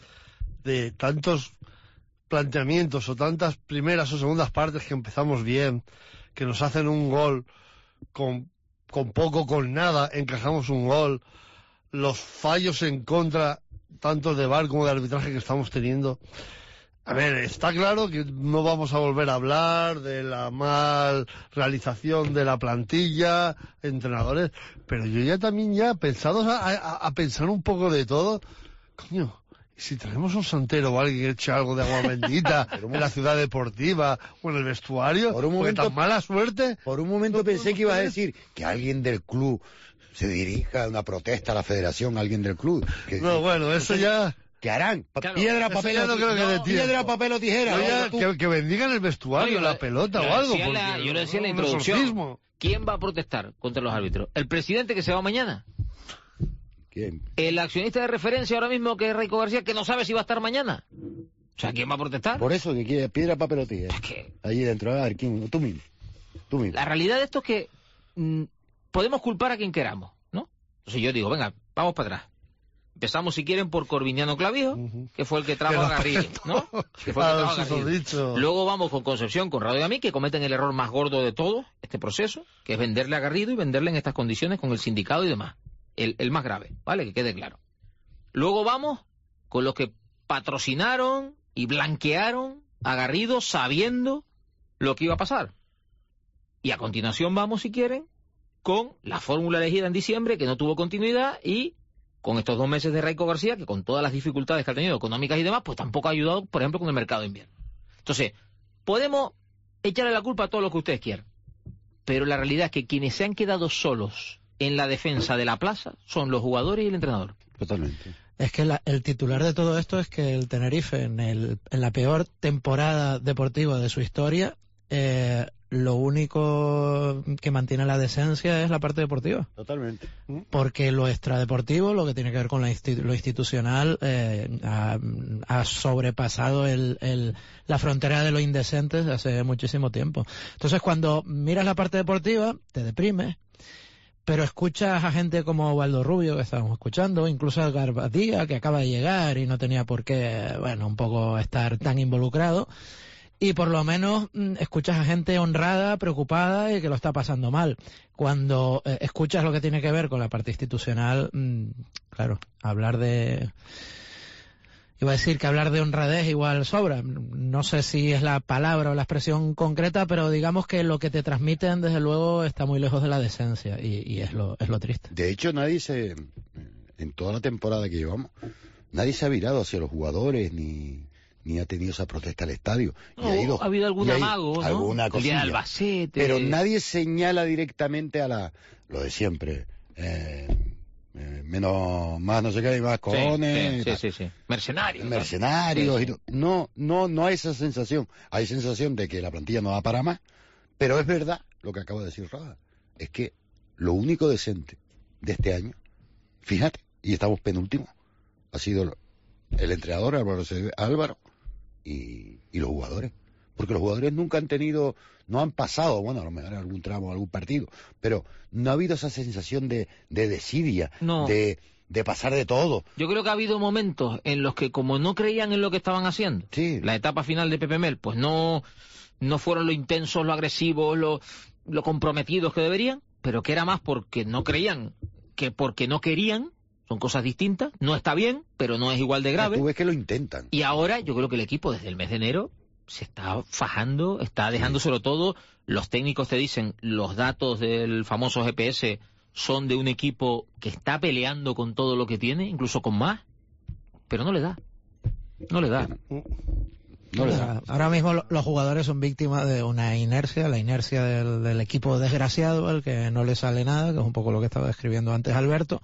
de tantos planteamientos o tantas primeras o segundas partes que empezamos bien, que nos hacen un gol con, con poco, con nada, encajamos un gol, los fallos en contra, tanto de V A R como de arbitraje que estamos teniendo. A ver, está claro que no vamos a volver a hablar de la mal realización de la plantilla, entrenadores, pero yo ya también ya pensados a, a, a pensar un poco de todo, coño, ¿y si traemos un santero o alguien que eche algo de agua bendita en la ciudad deportiva o en el vestuario? Por un Porque momento- tan mala suerte. Por un momento No pensé podemos que ibas a tener. decir que alguien del club se dirija a una protesta a la federación, alguien del club. Que, No, bueno, eso ya... ¿Qué harán? Pa- Claro, piedra, eso papel ya o no ti- creo que dé piedra, tiempo. papel o tijera. Yo ¿no? ya- Tú- que, que bendigan el vestuario, Oye, lo- la pelota lo o algo. decía en la- porque yo lo decía en la un introducción. exorcismo. ¿Quién va a protestar contra los árbitros? ¿El presidente que se va mañana? ¿Quién? ¿El accionista de referencia ahora mismo que es Raico García que no sabe si va a estar mañana? O sea, ¿quién va a protestar? Por eso que quiere piedra, papel o tijera. Es que Allí dentro, a ver, ¿quién? Tú mismo. Tú mismo. la realidad de esto es que mm, podemos culpar a quien queramos, ¿no? Entonces yo digo, venga, vamos para atrás. Empezamos, si quieren, por Corviniano Clavijo, Ujú. que fue el que trajo Que a lo Garrido, ¿no? Que fue el Ah, que trajo a los Garrido. susodichos. Luego vamos con Concepción, Conrado y a mí, que cometen el error más gordo de todo este proceso, que es venderle a Garrido y venderle en estas condiciones con el sindicato y demás. El, el más grave, ¿vale? Que quede claro. Luego vamos con los que patrocinaron y blanquearon a Garrido sabiendo lo que iba a pasar. Y a continuación vamos, si quieren, con la fórmula elegida en diciembre, que no tuvo continuidad, y con estos dos meses de Raico García, que con todas las dificultades que ha tenido económicas y demás, pues tampoco ha ayudado, por ejemplo, con el mercado de invierno. Entonces, podemos echarle la culpa a todo lo que ustedes quieran, pero la realidad es que quienes se han quedado solos en la defensa de la plaza son los jugadores y el entrenador. Totalmente. Es que la- el titular de todo esto es que el Tenerife, en, el, en la peor temporada deportiva de su historia, eh, lo único que mantiene la decencia es la parte deportiva. Totalmente. Porque lo extradeportivo, lo que tiene que ver con la insti- lo institucional, eh, ha, ha sobrepasado el, el, la frontera de lo indecente desde hace muchísimo tiempo. Entonces, cuando miras la parte deportiva, te deprimes. Pero escuchas a gente como Waldo Rubio, que estábamos escuchando, incluso a Garbadía, que acaba de llegar y no tenía por qué, bueno, un poco estar tan involucrado. y por lo menos mm, escuchas a gente honrada, preocupada y que lo está pasando mal. Cuando eh, escuchas lo que tiene que ver con la parte institucional, mmm, claro, hablar de... Iba a decir que hablar de honradez igual sobra. No sé si es la palabra o la expresión concreta, pero digamos que lo que te transmiten, desde luego, está muy lejos de la decencia y, y es lo es lo triste. De hecho, nadie se... En toda la temporada que llevamos, nadie se ha virado hacia los jugadores ni... ni ha tenido esa protesta al estadio. Y no, ha, ido, ha habido algún amago, ¿no? Alguna cosilla. El de Albacete. Pero nadie señala directamente a la... Lo de siempre. Eh, eh, menos... Más no sé qué, más cojones. Sí, sí, sí, sí, sí. Mercenarios. Mercenarios. Sí, y todo. No, no, no hay esa sensación. Hay sensación de que la plantilla no va para más. Pero es verdad lo que acaba de decir Rada. Es que lo único decente de este año, fíjate, y estamos penúltimos, ha sido el entrenador Álvaro, Álvaro y, y los jugadores. Porque los jugadores nunca han tenido, no han pasado, bueno, a lo mejor algún tramo, algún partido, pero no ha habido esa sensación de, de desidia, no. de, de pasar de todo. Yo creo que ha habido momentos en los que, como no creían en lo que estaban haciendo, sí. La etapa final de Pepe Mel, pues no, no fueron lo intensos, lo agresivos, lo, lo comprometidos que deberían, pero que era más porque no creían que porque no querían. Son cosas distintas, no está bien, pero no es igual de grave. Tú ves que lo intentan. Y ahora yo creo que el equipo desde el mes de enero se está fajando, está dejándoselo todo. Los técnicos te dicen, los datos del famoso G P S son de un equipo que está peleando con todo lo que tiene, incluso con más, pero no le da. No le da. No le da. Ahora mismo los jugadores son víctimas de una inercia, la inercia del, del equipo desgraciado, al que no le sale nada, que es un poco lo que estaba describiendo antes Alberto.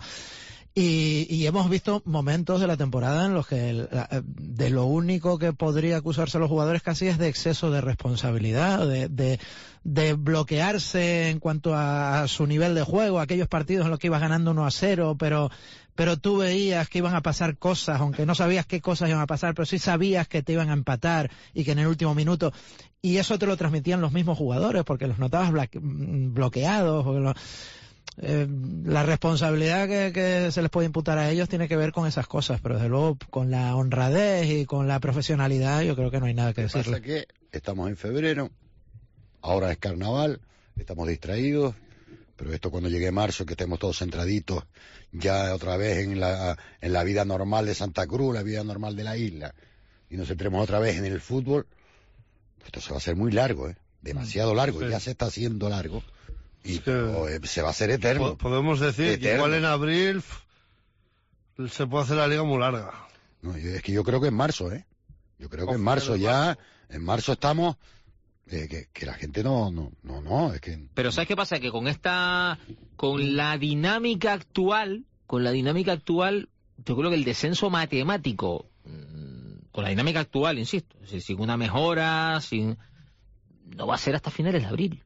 Y, y hemos visto momentos de la temporada en los que el, de lo único que podría acusarse a los jugadores casi es de exceso de responsabilidad, de, de, de bloquearse en cuanto a, a su nivel de juego, aquellos partidos en los que ibas ganando uno a cero, pero, pero tú veías que iban a pasar cosas, aunque no sabías qué cosas iban a pasar, pero sí sabías que te iban a empatar y que en el último minuto, y eso te lo transmitían los mismos jugadores, porque los notabas bloqueados, porque los, Eh, la responsabilidad que, que se les puede imputar a ellos tiene que ver con esas cosas, pero desde luego con la honradez y con la profesionalidad yo creo que no hay nada que decirle. Pasa que estamos en febrero, ahora es carnaval, estamos distraídos, pero esto cuando llegue marzo, que estemos todos centraditos ya otra vez en la, en la vida normal de Santa Cruz, la vida normal de la isla, y nos centremos otra vez en el fútbol, esto se va a hacer muy largo, ¿eh? Demasiado largo, sí. Ya se está haciendo largo. Y es que oh, se va a hacer eterno. Podemos decir eterno. Que igual en abril se puede hacer la liga muy larga. No, es que yo creo que en marzo, ¿eh? Yo creo que en marzo ya, en marzo estamos, eh, que, que la gente no, no, no, no, es que... Pero ¿sabes qué pasa? Que con esta, con la dinámica actual, con la dinámica actual, yo creo que el descenso matemático, con la dinámica actual, insisto, sin una mejora, sin, no va a ser hasta finales de abril.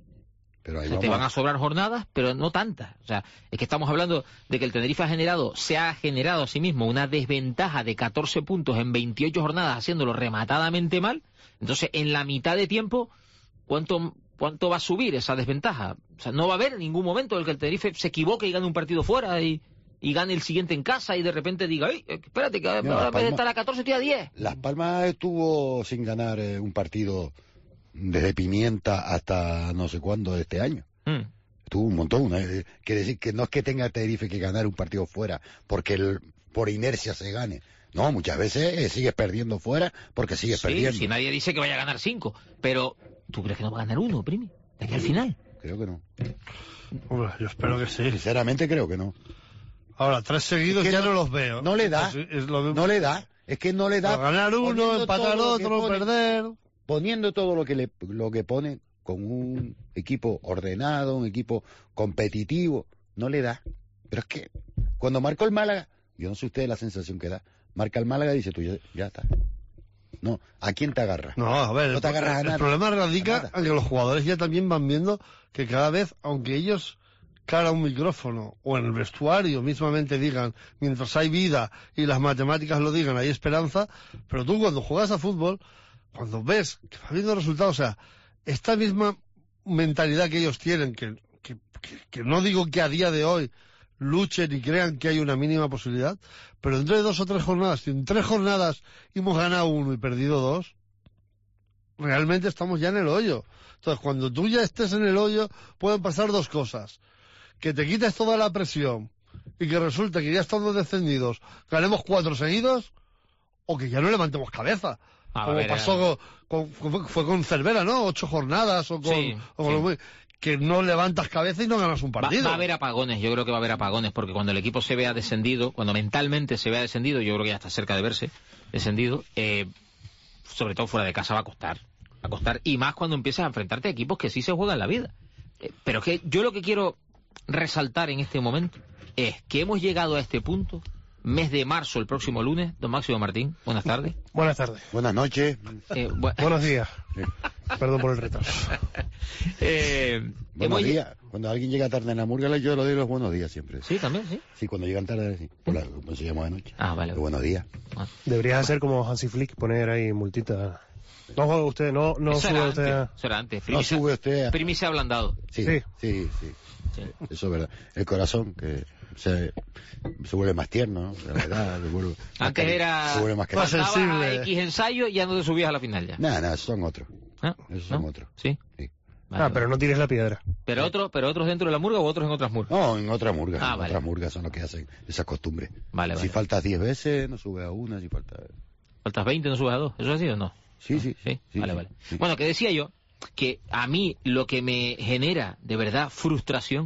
Pero ahí o sea, te van a sobrar jornadas, pero no tantas. O sea, es que estamos hablando de que el Tenerife ha generado, se ha generado a sí mismo una desventaja de catorce puntos en veintiocho jornadas, haciéndolo rematadamente mal. Entonces, en la mitad de tiempo, ¿cuánto, cuánto va a subir esa desventaja? O sea, no va a haber ningún momento en el que el Tenerife se equivoque y gane un partido fuera y, y gane el siguiente en casa y de repente diga, ¡ay, espérate, que Mira, ahora en vez de Palma, estar a catorce estoy a diez! Las Palmas estuvo sin ganar eh, un partido desde Pimienta hasta no sé cuándo de este año. Mm. Estuvo un montón. ¿eh? Quiere decir que no es que tenga Tenerife que ganar un partido fuera porque el, por inercia se gane. No, muchas veces eh, sigues perdiendo fuera porque sigues sí, perdiendo. Si nadie dice que vaya a ganar cinco, pero ¿tú crees que no va a ganar uno, Primi? De aquí al final. Creo que no. Hombre, yo espero que sí. Sinceramente creo que no. Ahora, tres seguidos ya no, no los veo. No le da. Es, es lo no le da. Es que no le da. Para ganar uno, empatar otro, pone, perder. Poniendo todo lo que le, lo que pone con un equipo ordenado, un equipo competitivo, no le da. Pero es que cuando marcó el Málaga, yo no sé usted la sensación que da, marca el Málaga y dice tú, ya, ya está. No, ¿a quién te agarras? No, a ver, no te agarras el, a nada. El problema radica en que los jugadores ya también van viendo que cada vez, aunque ellos cara a un micrófono o en el vestuario mismamente digan, mientras hay vida y las matemáticas lo digan, hay esperanza, pero tú cuando juegas a fútbol, cuando ves que va habiendo resultados, o sea, esta misma mentalidad que ellos tienen, que, que, que, que no digo que a día de hoy luchen y crean que hay una mínima posibilidad, pero dentro de dos o tres jornadas, si en tres jornadas hemos ganado uno y perdido dos, realmente estamos ya en el hoyo. Entonces, cuando tú ya estés en el hoyo, pueden pasar dos cosas. Que te quites toda la presión y que resulte que ya estando descendidos ganemos cuatro seguidos, o que ya no levantemos cabeza. A como ver, pasó con, con, fue con Cervera, ¿no? Ocho jornadas o con... Sí, o con sí. los, que no levantas cabeza y no ganas un partido. Va, va a haber apagones, yo creo que va a haber apagones, porque cuando el equipo se vea descendido, cuando mentalmente se vea descendido, yo creo que ya está cerca de verse descendido, eh, sobre todo fuera de casa va a costar. Va a costar, y más cuando empiezas a enfrentarte a equipos que sí se juegan la vida. Eh, pero es que yo lo que quiero resaltar en este momento es que hemos llegado a este punto, mes de marzo, el próximo lunes. Don Máximo Martín, buenas tardes. Buenas tardes. Buenas noches. Eh, bu Buenos días. Perdón por el retraso. eh, Buenos hemos... días. Cuando alguien llega tarde en la murga, yo le doy los buenos días siempre. Sí, también, sí. Sí, cuando llegan tarde, sí. Hola, como se llama de noche. Ah, vale. Los buenos días. Ah. Deberías hacer como Hansi Flick, poner ahí multita. No juega usted, no, no Eso sube era usted. antes, eso era antes. No sube usted. A... Primicia ablandado. Sí, Sí. sí, sí, Sí. Eso es verdad. El corazón, que se, se vuelve más tierno, ¿no? La verdad, se vuelve más Antes cari- era... Se vuelve más Pasabas cariñoso. a X ensayo y ya no te subías a la final ya. Nada, nada, son otros. ¿Ah? Esos son ¿No? otros. Sí. Sí. Vale, Ah, pero no tires la piedra. Pero otros, pero otros dentro de la murga o otros en otras murgas. No, en otras murgas. Ah, en vale. otras murgas son los que hacen esa costumbre. Vale, Si vale. faltas diez veces, no subes a una. Si falta... Faltas veinte, no subes a dos. ¿Eso ha sido o no? Sí, sí. Sí, sí, vale, sí, vale. sí. Bueno, que decía yo que a mí lo que me genera de verdad frustración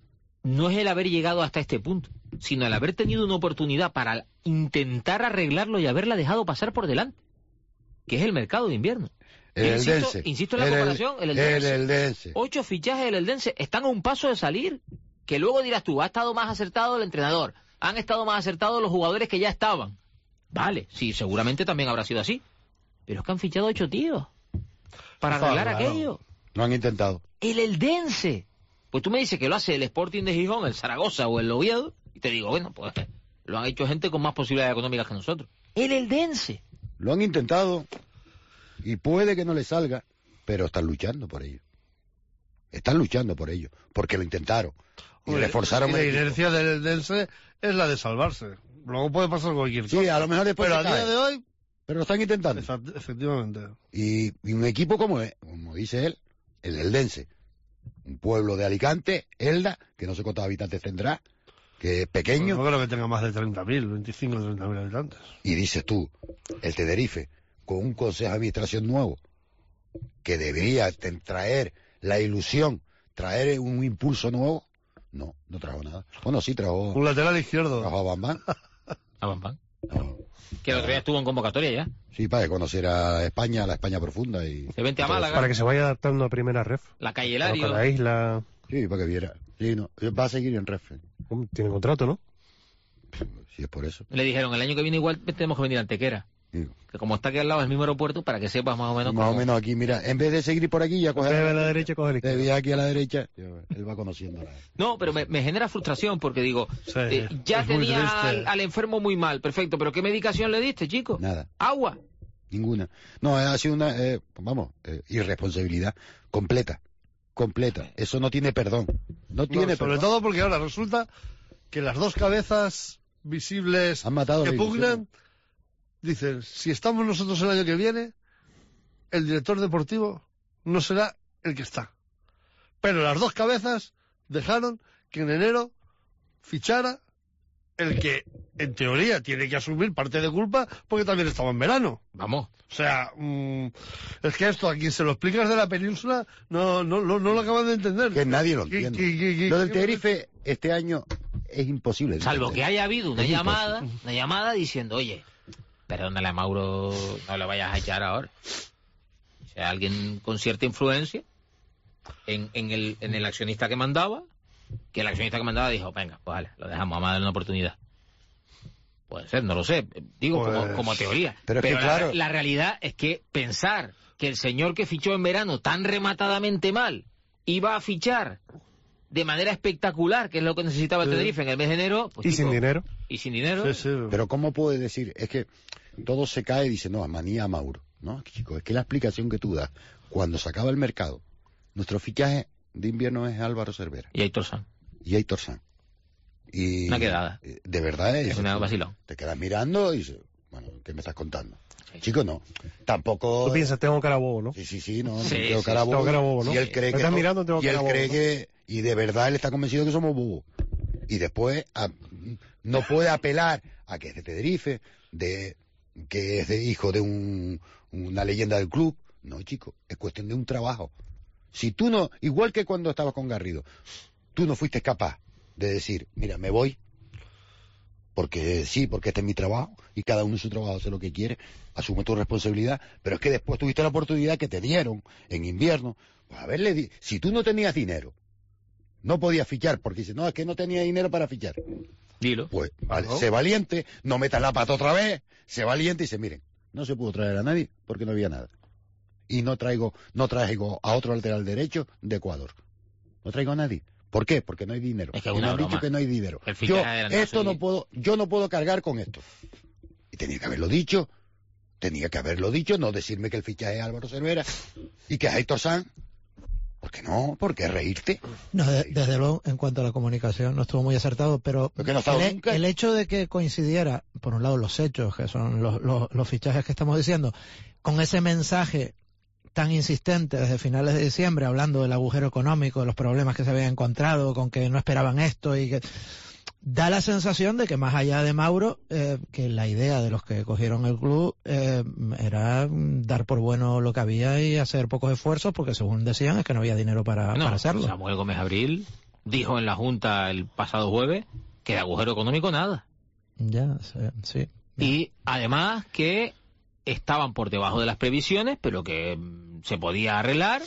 no es el haber llegado hasta este punto, sino el haber tenido una oportunidad para intentar arreglarlo y haberla dejado pasar por delante, que es el mercado de invierno. El insisto, Eldense. insisto en la El- comparación, el el Eldense. Eldense. Ocho fichajes del Eldense están a un paso de salir, que luego dirás tú, ha estado más acertado el entrenador, han estado más acertados los jugadores que ya estaban. Vale, sí, seguramente también habrá sido así, pero es que han fichado ocho tíos para Está arreglar claro. aquello. Lo han intentado. El Eldense. Pues tú me dices que lo hace el Sporting de Gijón, el Zaragoza o el Oviedo, y te digo, bueno, pues lo han hecho gente con más posibilidades económicas que nosotros. El Eldense. Lo han intentado y puede que no les salga, pero están luchando por ello. Están luchando por ello, porque lo intentaron. Y Hombre, reforzaron y la el equipo. inercia del Eldense es la de salvarse. Luego puede pasar cualquier cosa. Sí, a lo mejor después Pero se a cae. día de hoy, Pero lo están intentando. efa- efectivamente. Y, y un equipo como es, como dice él, el Eldense. Un pueblo de Alicante, Elda, que no sé cuántos habitantes tendrá, que es pequeño. Pues no creo que tenga más de treinta mil, veinticinco o treinta mil habitantes. Y dices tú, el Tenerife, con un consejo de administración nuevo, que debería te- traer la ilusión, traer un impulso nuevo, no, no trajo nada. Bueno, sí trajo, Un lateral izquierdo. trajo a Bambán. A Bam Bam. No, Que el otro día estuvo en convocatoria ya. sí, para que conociera España, la España profunda y... Se vente a y todo Málaga. Para que se vaya adaptando a primera ref. La calle Para Hilario. la isla. eso. Sí, para que viera. Sí, no, va a seguir en Ref. Um, Tiene contrato, ¿no? Si es por eso. Le dijeron, el año que viene igual tenemos que venir a Antequera. Sí. Que como está aquí al lado del mismo aeropuerto, para que sepas más o menos Más o cómo- menos aquí, mira, en vez de seguir por aquí y a coger... Usted ve a la derecha, coge la de izquierda. vía aquí a la derecha, él va conociendo la... No, pero me, me genera frustración porque digo, Sí, eh, ya es muy tenía triste. al, al enfermo muy mal, perfecto, pero ¿qué medicación le diste, chico? Nada. Agua. Ninguna. No, ha sido una, eh, vamos, eh, irresponsabilidad completa. Completa. Eso no tiene perdón. No No, tiene sobre perdón. todo porque ahora resulta que las dos cabezas visibles Han matado que la ilusión. pugnan dicen, si estamos nosotros el año que viene, el director deportivo no será el que está. Pero las dos cabezas dejaron que en enero fichara el que, en teoría, tiene que asumir parte de culpa porque también estaba en verano. Vamos. O sea, mm, es que esto a quien se lo explicas de la península no, no, no, no lo acaban de entender. Que nadie lo ¿Qué- entiende. qué- qué- qué- Lo del qué- Tenerife este año es imposible. de Salvo entender. que haya habido una Es llamada, imposible. una llamada diciendo, oye, perdónale a Mauro, no le vayas a echar ahora. O sea, alguien con cierta influencia en, en, el, en el accionista que mandaba, que el accionista que mandaba dijo, venga, pues vale, lo dejamos, vamos a darle una oportunidad. Puede ser, no lo sé, digo como, Pues- como teoría. Pero es que, la, claro- la realidad es que pensar que el señor que fichó en verano tan rematadamente mal iba a fichar de manera espectacular, que es lo que necesitaba el Sí. Tenerife en el mes de enero. Pues, Y chico, sin dinero. Y sin dinero. Sí, sí. Pero ¿cómo puede decir? Es que todo se cae y dice, no, manía a Mauro. No, chicos, es que la explicación que tú das, cuando se acaba el mercado, nuestro fichaje de invierno es Álvaro Cervera Y Aitor San. y Aitor San. Y Una quedada. eh, de verdad es, Es una vacilón. te quedas mirando y dices, bueno, ¿qué me estás contando? Sí. Tenerife. Chico, no. Tampoco... Tú piensas, tengo cara bobo, ¿no? Sí, sí, sí, no. Sí, tengo sí, cara bobo. tengo cara bobo, ¿no? Y él cree Me que... estás no, mirando, tengo y él cara bobo, cree ¿no? que... Y de verdad él está convencido que somos bobos. Y después a, no puede apelar a que es de Tenerife, de que es de hijo de un, una leyenda del club. No, chico, es cuestión de un trabajo. Si tú no... Igual que cuando estabas con Garrido, tú no fuiste capaz de decir, mira, me voy... Porque sí, porque este es mi trabajo y cada uno en su trabajo hace lo que quiere, asume tu responsabilidad, pero es que después tuviste la oportunidad que te dieron en invierno. Pues a verle, di- si tú no tenías dinero, no podías fichar, porque dices, no, es que no tenía dinero para fichar. Dilo. Pues, vale, sé valiente, no metas la pata otra vez, sé valiente y dice, miren, no se pudo traer a nadie porque no había nada. Y no traigo, no traigo a otro lateral derecho de Ecuador. No traigo a nadie. ¿Por qué? Porque no hay dinero. Es que es Y me una han broma. dicho que no hay dinero. El Yo fichaje de Andrés esto no Solís. puedo, yo no puedo cargar con esto. Y tenía que haberlo dicho, tenía que haberlo dicho, no decirme que el fichaje es Álvaro Cervera y que es Héctor Sanz. ¿Por qué no? ¿Por qué reírte? No, de- desde luego, en cuanto a la comunicación, no estuvo muy acertado, pero Porque no ha estado el, nunca. el hecho de que coincidiera, por un lado, los hechos, que son los, los, los fichajes que estamos diciendo, con ese mensaje tan insistente desde finales de diciembre, hablando del agujero económico, de los problemas que se habían encontrado, con que no esperaban esto y que... Da la sensación de que más allá de Mauro, eh, que la idea de los que cogieron el club eh, era dar por bueno lo que había y hacer pocos esfuerzos, porque según decían es que no había dinero para, No, para hacerlo. Samuel Gómez Abril dijo en la Junta el pasado jueves que de agujero económico nada. Ya, sí. sí. Y además que estaban por debajo de las previsiones, pero que mm, se podía arreglar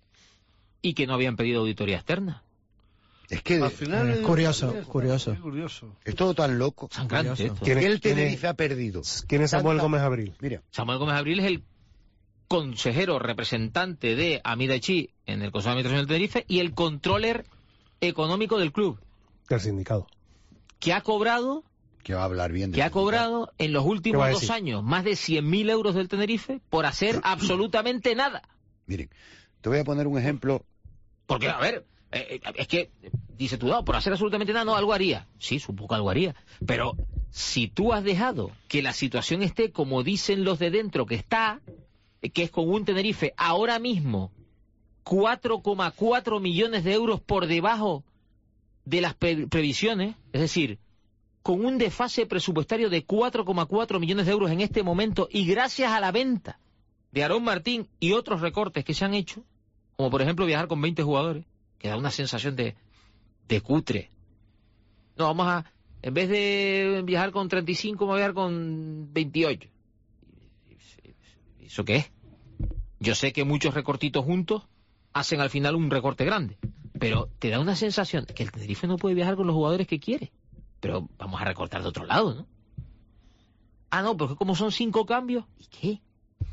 y que no habían pedido auditoría externa. Es que Al final Es es- curioso, es- curioso. es curioso. es todo tan loco. Sangrante Curioso. esto. ¿Quién es- Que el quién es- Tenerife ha perdido. ¿Quién es Samuel Tanta- Gómez Abril? Mira, Samuel Gómez Abril es el consejero representante de Amidachi en el Consejo de Administración del Tenerife y el controller económico del club, Del sindicato. que ha cobrado que va a hablar bien de que ha eso. cobrado en los ¿Qué últimos va a dos decir? años más de cien mil euros del Tenerife por hacer absolutamente nada. Miren, te voy a poner un ejemplo. Porque, a ver, eh, eh, es que, dice tú, no, por hacer absolutamente nada, no, algo haría. Sí, supongo que algo haría. Pero si tú has dejado que la situación esté como dicen los de dentro que está, eh, que es con un Tenerife ahora mismo cuatro coma cuatro millones de euros por debajo de las pre- previsiones, es decir, con un desfase presupuestario de cuatro coma cuatro millones de euros en este momento y gracias a la venta de Aarón Martín y otros recortes que se han hecho, como por ejemplo viajar con veinte jugadores, que da una sensación de, de cutre. No, vamos a, en vez de viajar con treinta y cinco, vamos a viajar con veintiocho. ¿Eso qué es? Yo sé que muchos recortitos juntos hacen al final un recorte grande, pero te da una sensación que el Tenerife no puede viajar con los jugadores que quiere. Pero vamos a recortar de otro lado, ¿no? Ah, no, porque como son cinco cambios, ¿y qué?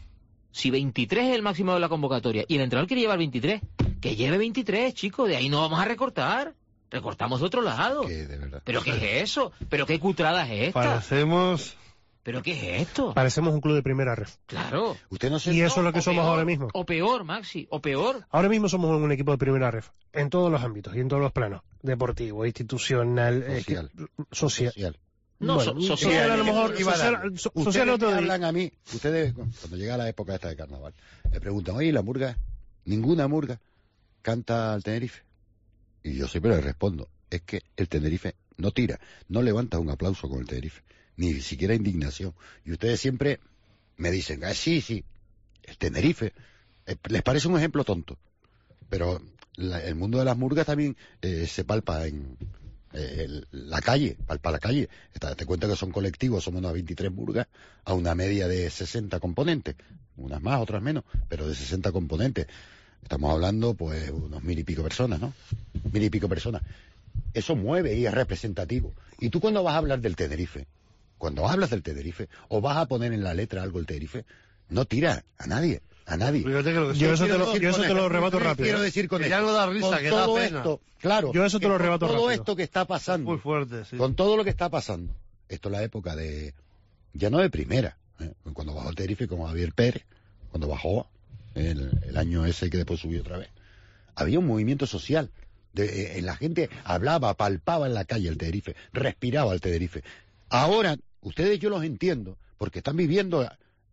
Si veintitrés es el máximo de la convocatoria y el entrenador quiere llevar veintitrés, que lleve veintitrés, chicos, de ahí no vamos a recortar. Recortamos de otro lado. Que de verdad. ¿Pero qué es eso? ¿Pero qué cutrada es esta? Parecemos, ¿Pero qué es esto? Parecemos un club de primera red. Claro. Usted no se... Y eso es lo que O somos peor, ahora mismo. O peor, Maxi, o peor. Ahora mismo somos un equipo de primera red. En todos los ámbitos y en todos los planos. Deportivo, institucional, eh, Social. que- social. Social. No, Bueno, so- social, social a lo mejor, Iba a social, darle. so- Ustedes social otro me día. hablan a mí, ustedes cuando llega la época esta de carnaval, me preguntan, oye, la murga, ninguna murga canta al Tenerife. Y yo siempre les respondo, es que el Tenerife no tira, no levanta un aplauso con el Tenerife, ni siquiera indignación. Y ustedes siempre me dicen, ah, sí, sí, el Tenerife, eh, les parece un ejemplo tonto, pero la- el mundo de las murgas también eh, se palpa en eh, el- la calle, palpa la calle. Está- te cuenta que son colectivos, somos unas veintitrés murgas, a una media de sesenta componentes, unas más, otras menos, pero de sesenta componentes. Estamos hablando, pues, unos mil y pico personas, ¿no? Mil y pico personas. Eso mueve y es representativo. Y tú cuando vas a hablar del Tenerife, cuando hablas del Tenerife, o vas a poner en la letra algo el Tenerife, no tira a nadie, a nadie. fíjate que lo que Yo estoy eso te quiero lo, decir yo eso con te lo esto- rebato ¿Qué rápido. quiero decir con Que esto? ya no da risa, Con que da todo pena. esto, claro. Yo eso te que lo con rebato todo rápido. esto que está pasando, Muy fuerte, sí. con todo lo que está pasando, esto es la época de, ya no de primera, ¿eh? Cuando bajó el Tenerife con Javier Pérez, cuando bajó el, el año ese que después subió otra vez, había un movimiento social. De, eh, la gente hablaba, palpaba en la calle el Tenerife, respiraba el Tenerife. Ahora, ustedes yo los entiendo, porque están viviendo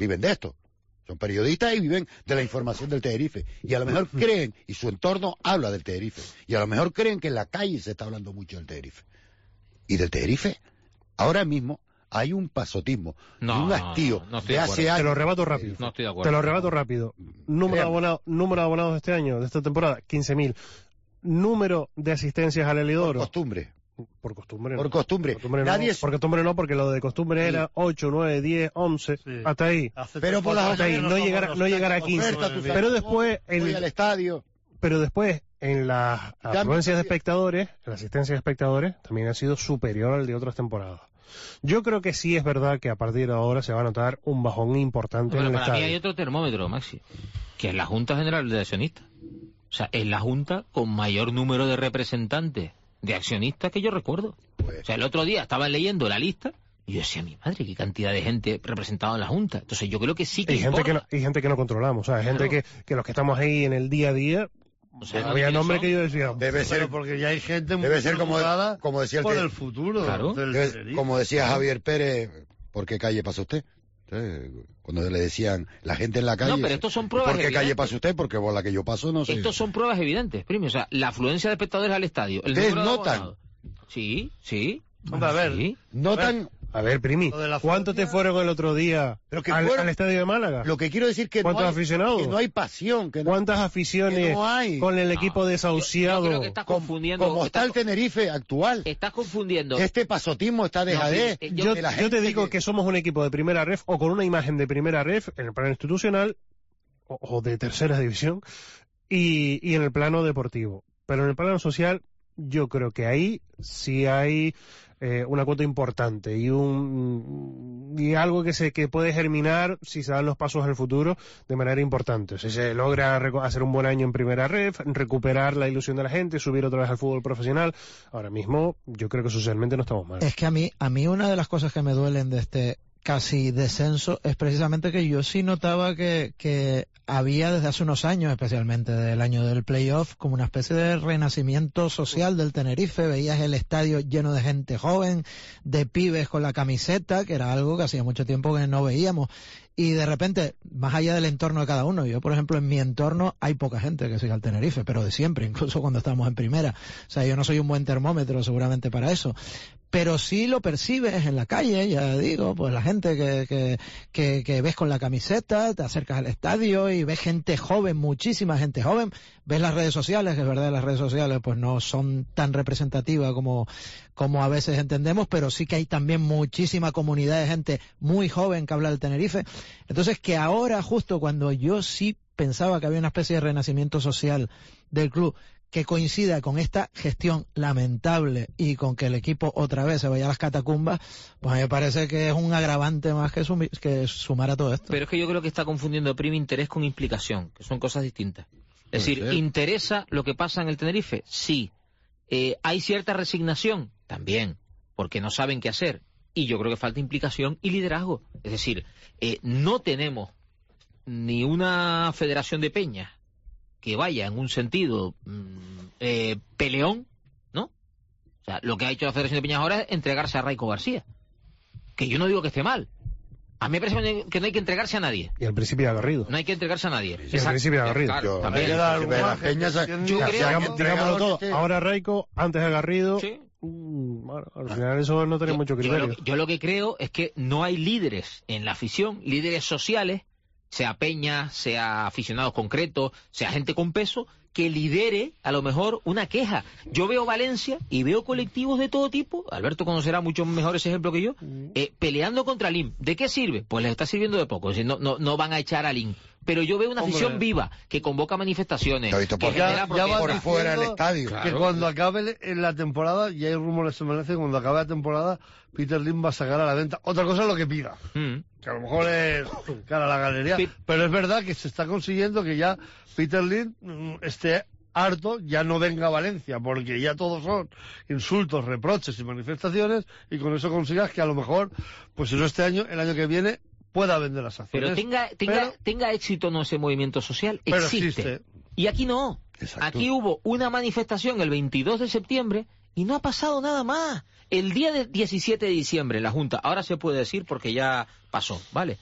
viven de esto. Son periodistas y viven de la información del Tenerife. Y a lo mejor creen, y su entorno habla del Tenerife, y a lo mejor creen que en la calle se está hablando mucho del Tenerife. Y del Tenerife, ahora mismo, hay un pasotismo, no, un hastío no, no, no de hace años. Te lo rebato rápido. No estoy de acuerdo. Te lo rebato rápido. Número de abonados, número de abonados de este año, de esta temporada, quince mil. Número de asistencias al Heliodoro. Por costumbre. Por costumbre Por no. costumbre. Por costumbre Nadie no, es... por costumbre no, porque lo de costumbre Sí. era ocho, nueve, diez, once, Sí. hasta ahí. Pero por las Hasta ahí, no llegar, no llegar a quince. ofertas, tú sabes, Pero después, voy en, al estadio. pero después, en las afluencias de espectadores, la asistencia de espectadores, también ha sido superior al de otras temporadas. Yo creo que sí es verdad que a partir de ahora se va a notar un bajón importante Pero en el para estadio. mí hay otro termómetro, Maxi, que es la Junta General de Accionistas. O sea, es la Junta con mayor número de representantes de accionistas que yo recuerdo. Pues... O sea, el otro día estaba leyendo la lista y yo decía, mi madre, qué cantidad de gente representada en la Junta. Entonces yo creo que sí que hay gente importa. que no, hay gente que no controlamos, o sea, hay gente Claro. que, que los que estamos ahí en el día a día, O sea, había ¿quiénes nombres son? que yo decía, Debe ser, Pero porque ya hay gente muy debe ser como, preocupada como decía el por que- el futuro Claro. del debe- Tenerife. como decía Javier Pérez, ¿por qué calle pasa usted? Entonces, cuando le decían la gente en la calle, No, pero estos son pruebas ¿por qué calle evidentes. pasa usted? Porque por la que yo paso no sé. Estos son pruebas evidentes, primo. O sea, la afluencia de espectadores al estadio. El ¿Ustedes número de notan? abonados. Sí, sí. Hombre, a ver, Sí. Notan a ver, Primi, Lo de la ¿cuántos te afluencia- fueron el otro día Pero que al, fueron- al estadio de Málaga? lo que quiero decir que no ¿Cuántos hay, aficionados? que no hay pasión, que no, ¿Cuántas aficiones que no hay. con el No, equipo yo- desahuciado? yo creo que estás como, confundiendo. como está el estás, Tenerife actual. estás confundiendo. Este pasotismo está No, dejadez. sí, Yo, de la yo gente te digo que... somos un equipo de primera ref o con una imagen de primera ref en el plano institucional o, o de tercera división y, y en el plano deportivo. Pero en el plano social yo creo que ahí sí hay eh, una cuota importante y un y algo que se que puede germinar si se dan los pasos al futuro de manera importante. Si se logra reco- hacer un buen año en primera ref, recuperar la ilusión de la gente, subir otra vez al fútbol profesional, ahora mismo yo creo que socialmente no estamos mal. Es que a mí, a mí una de las cosas que me duelen de este casi descenso es precisamente que yo sí notaba que, que había desde hace unos años, especialmente del año del playoff, como una especie de renacimiento social del Tenerife. Veías el estadio lleno de gente joven, de pibes con la camiseta, que era algo que hacía mucho tiempo que no veíamos. Y de repente, más allá del entorno de cada uno, yo por ejemplo en mi entorno hay poca gente que siga al Tenerife, pero de siempre, incluso cuando estamos en primera. O sea, yo no soy un buen termómetro seguramente para eso. Pero sí lo percibes en la calle, ya digo, pues la gente que, que, que, que ves con la camiseta, te acercas al estadio y ves gente joven, muchísima gente joven, ves las redes sociales, que es verdad, las redes sociales pues no son tan representativas como, como a veces entendemos, pero sí que hay también muchísima comunidad de gente muy joven que habla del Tenerife. Entonces que ahora, justo cuando yo sí pensaba que había una especie de renacimiento social del club, que coincida con esta gestión lamentable y con que el equipo otra vez se vaya a las catacumbas, pues me parece que es un agravante más que, sumi- que sumar a todo esto. Pero es que yo creo que está confundiendo, primo, interés con implicación, que son cosas distintas. Es decir, ser. ¿interesa lo que pasa en el Tenerife? Sí. Eh, ¿Hay cierta resignación? También, porque no saben qué hacer. Y yo creo que falta implicación y liderazgo. Es decir, eh, no tenemos ni una federación de peñas que vaya en un sentido mmm, eh, peleón, ¿no? O sea, lo que ha hecho la Federación de Peñas ahora es entregarse a Raico García. Que yo no digo que esté mal. A mí me parece que no hay que entregarse a nadie. Y al principio de Garrido. No hay que entregarse a nadie. Y al principio de Garrido. Claro, Yo- también. hay que dar un margen, Yo se- creo- se han Digamos- entregado digámoslo todo. que esté- Ahora Raico, antes de Garrido. Sí. mm, bueno, al final eso no tiene Yo- mucho yo criterio. lo, yo lo que creo es que no hay líderes en la afición, líderes sociales, sea peña, sea aficionados concretos, sea gente con peso, que lidere a lo mejor una queja. Yo veo Valencia y veo colectivos de todo tipo, Alberto conocerá mucho mejor ese ejemplo que yo, eh, peleando contra el I M. ¿De qué sirve? Pues les está sirviendo de poco, es decir, no, no, no van a echar al I M. Pero yo veo una Hombre. afición viva, que convoca manifestaciones, ¿Te has visto que por- genera Ya, ya protestas. van por diciendo fuera del estadio. Que Claro. cuando acabe en la temporada, y hay rumores se merece, cuando acabe la temporada, Peter Lim va a sacar a la venta. Otra cosa es lo que pida. Mm. Que a lo mejor es cara a la galería. Sí. Pero es verdad que se está consiguiendo que ya Peter Lim mm, esté harto, ya no venga a Valencia, porque ya todos son insultos, reproches y manifestaciones, y con eso consigas que a lo mejor, pues si no este año, el año que viene, pueda vender las acciones. Pero tenga, tenga, Pero- tenga éxito no ese movimiento social, Pero existe. existe. Y aquí no. Exacto. Aquí hubo una manifestación el veintidós de septiembre y no ha pasado nada más. El día del diecisiete de diciembre, la Junta, ahora se puede decir porque ya pasó, ¿vale?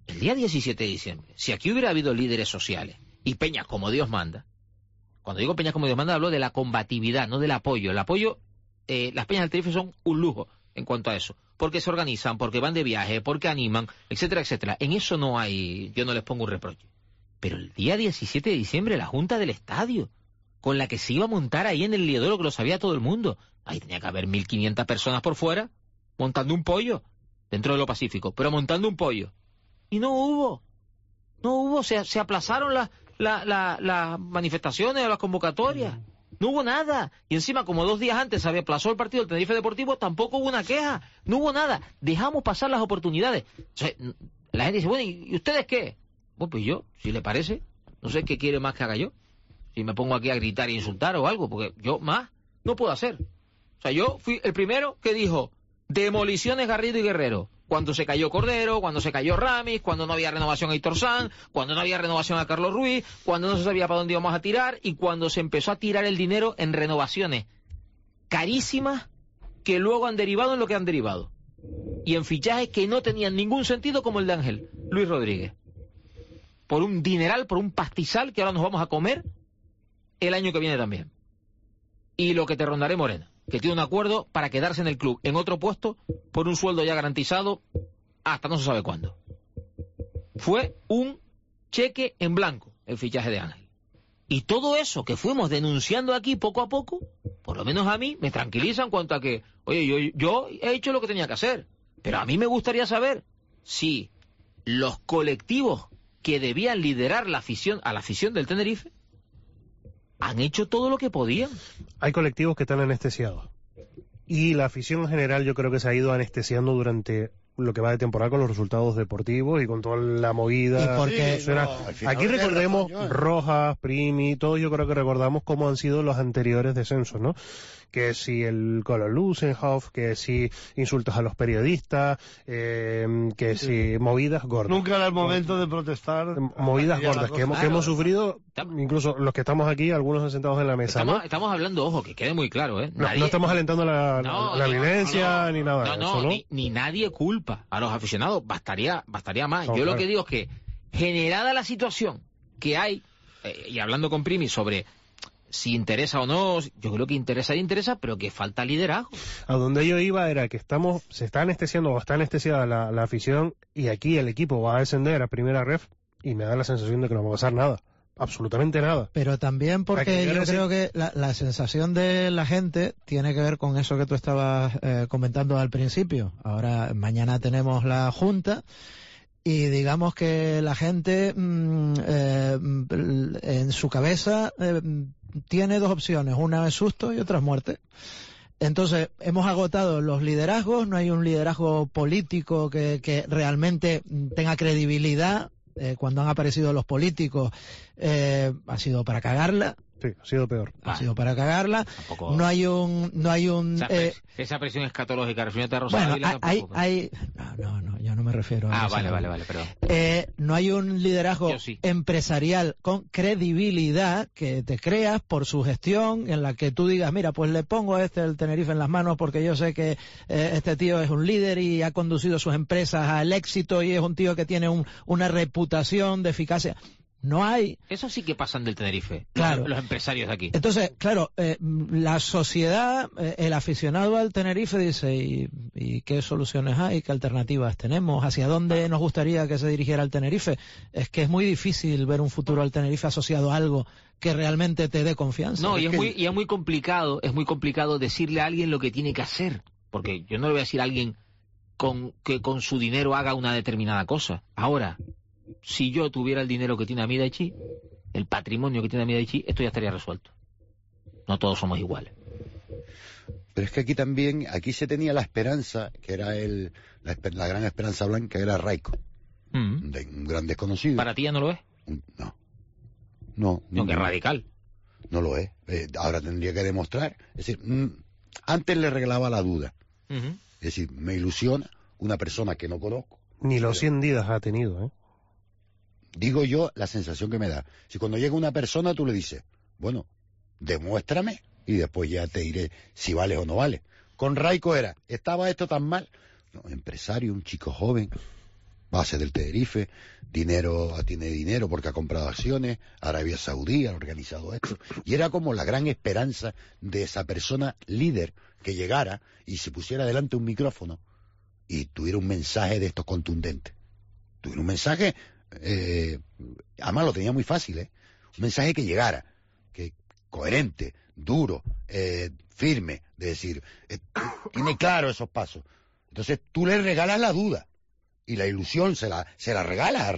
el día diecisiete de diciembre, si aquí hubiera habido líderes sociales y peñas como Dios manda, cuando digo peñas como Dios manda, hablo de la combatividad, no del apoyo. El apoyo, eh, las peñas del Tenerife son un lujo en cuanto a eso, porque se organizan, porque van de viaje, porque animan, etcétera, etcétera. En eso no hay, yo no les pongo un reproche. Pero el día diecisiete de diciembre, la Junta del Estadio, con la que se iba a montar ahí en el Liodoro, que lo sabía todo el mundo, ahí tenía que haber mil quinientas personas por fuera, montando un pollo, dentro de lo Pacífico, pero montando un pollo. Y no hubo, no hubo, se, se aplazaron las la, la, la manifestaciones o las convocatorias. No hubo nada. Y encima, como dos días antes se había aplazado el partido del Tenerife Deportivo, tampoco hubo una queja. No hubo nada. Dejamos pasar las oportunidades. O sea, la gente dice, bueno, ¿y ustedes qué? Bueno, pues yo, si le parece, no sé qué quiere más que haga yo. Si me pongo aquí a gritar e insultar o algo, porque yo más no puedo hacer. O sea, yo fui el primero que dijo, demoliciones Garrido y Guerrero. Cuando se cayó Cordero, cuando se cayó Ramis, cuando no había renovación a Aitor Sanz, cuando no había renovación a Carlos Ruiz, cuando no se sabía para dónde íbamos a tirar y cuando se empezó a tirar el dinero en renovaciones carísimas que luego han derivado en lo que han derivado. Y en fichajes que no tenían ningún sentido como el de Ángel Luis Rodríguez. Por un dineral, por un pastizal que ahora nos vamos a comer el año que viene también. Y lo que te rondaré Morena, que tiene un acuerdo para quedarse en el club en otro puesto por un sueldo ya garantizado hasta no se sabe cuándo. Fue un cheque en blanco el fichaje de Ángel. Y todo eso que fuimos denunciando aquí poco a poco, por lo menos a mí me tranquiliza en cuanto a que, oye, yo, yo he hecho lo que tenía que hacer, pero a mí me gustaría saber si los colectivos que debían liderar la afición a la afición del Tenerife han hecho todo lo que podían. Hay colectivos que están anestesiados. Y la afición en general yo creo que se ha ido anestesiando durante lo que va de temporada con los resultados deportivos y con toda la movida. ¿Y porque sí, no, aquí recordemos razón, Rojas, Primi, todos yo creo que recordamos cómo han sido los anteriores descensos, ¿no? Que si el Colo Lusenhoff, que si insultos a los periodistas, eh, que sí. si movidas gordas. Nunca era el momento de protestar. Movidas gordas que hemos, claro. que hemos sufrido, incluso los que estamos aquí, algunos sentados en la mesa, estamos, ¿no? Estamos hablando, ojo, que quede muy claro, ¿eh? No, nadie, no estamos alentando la, no, la no, violencia no, no, ni nada no, de no, eso, ¿no? Ni, ni nadie culpa a los aficionados, bastaría, bastaría más. No, Yo claro. lo que digo es que, generada la situación que hay, eh, y hablando con Primi sobre si interesa o no, yo creo que interesa y interesa, pero que falta liderazgo. A donde yo iba era que estamos, se está anestesiando o está anestesiada la, la afición y aquí el equipo va a descender a primera ref y me da la sensación de que no va a pasar nada. Absolutamente nada. Pero también porque yo decir... creo que la, la sensación de la gente tiene que ver con eso que tú estabas eh, comentando al principio. Ahora, mañana tenemos la Junta y digamos que la gente mmm, eh, en su cabeza eh, tiene dos opciones. Una es susto y otra es muerte. Entonces, hemos agotado los liderazgos, no hay un liderazgo político que, que realmente tenga credibilidad. Eh, cuando han aparecido los políticos eh, ha sido para cagarla. Sí, ha sido peor. Ha vale. sido para cagarla. Tampoco... No hay un... No hay un esa, eh... esa presión escatológica, refiriéndote a Rosario. Bueno, hay, hay, hay... No, no, no, yo no me refiero a Ah, eso. vale, vale, vale, perdón. Eh, no hay un liderazgo sí. empresarial con credibilidad que te creas por su gestión en la que tú digas, mira, pues le pongo a este el Tenerife en las manos porque yo sé que eh, este tío es un líder y ha conducido sus empresas al éxito y es un tío que tiene un, una reputación de eficacia. No hay. Eso sí que pasan del Tenerife, claro. los, los empresarios de aquí. Entonces, claro, eh, la sociedad, eh, el aficionado al Tenerife dice, ¿y, ¿y qué soluciones hay? ¿Qué alternativas tenemos? ¿Hacia dónde nos gustaría que se dirigiera el Tenerife? Es que es muy difícil ver un futuro al Tenerife asociado a algo que realmente te dé confianza. No, y es, que... muy, y es muy complicado, es muy complicado decirle a alguien lo que tiene que hacer. Porque yo no le voy a decir a alguien con, que con su dinero haga una determinada cosa. Ahora... Si yo tuviera el dinero que tiene Amidaichi, el patrimonio que tiene Amidaichi, esto ya estaría resuelto. No todos somos iguales. Pero es que aquí también, aquí se tenía la esperanza, que era el la, la gran esperanza blanca, era Raico. Mm. De un gran desconocido. ¿Para ti ya no lo es? No. No. No, que es radical. No lo es. Eh, ahora tendría que demostrar. Es decir, mm, antes le regalaba la duda. Uh-huh. Es decir, me ilusiona una persona que no conozco. Ni los cien días ha tenido, ¿eh? Digo yo la sensación que me da. Si cuando llega una persona tú le dices, bueno, demuéstrame y después ya te diré si vale o no vale. Con Raico era, ¿estaba esto tan mal? No, empresario, un chico joven, base del Tenerife, dinero, tiene dinero porque ha comprado acciones, Arabia Saudí ha organizado esto, y era como la gran esperanza de esa persona líder que llegara y se pusiera delante un micrófono y tuviera un mensaje de estos contundentes. Tuviera un mensaje, eh, además lo tenía muy fácil, ¿eh? Un mensaje que llegara, que coherente, duro, eh, firme, de decir, eh, tiene claro esos pasos. Entonces tú le regalas la duda y la ilusión se la, se la regalas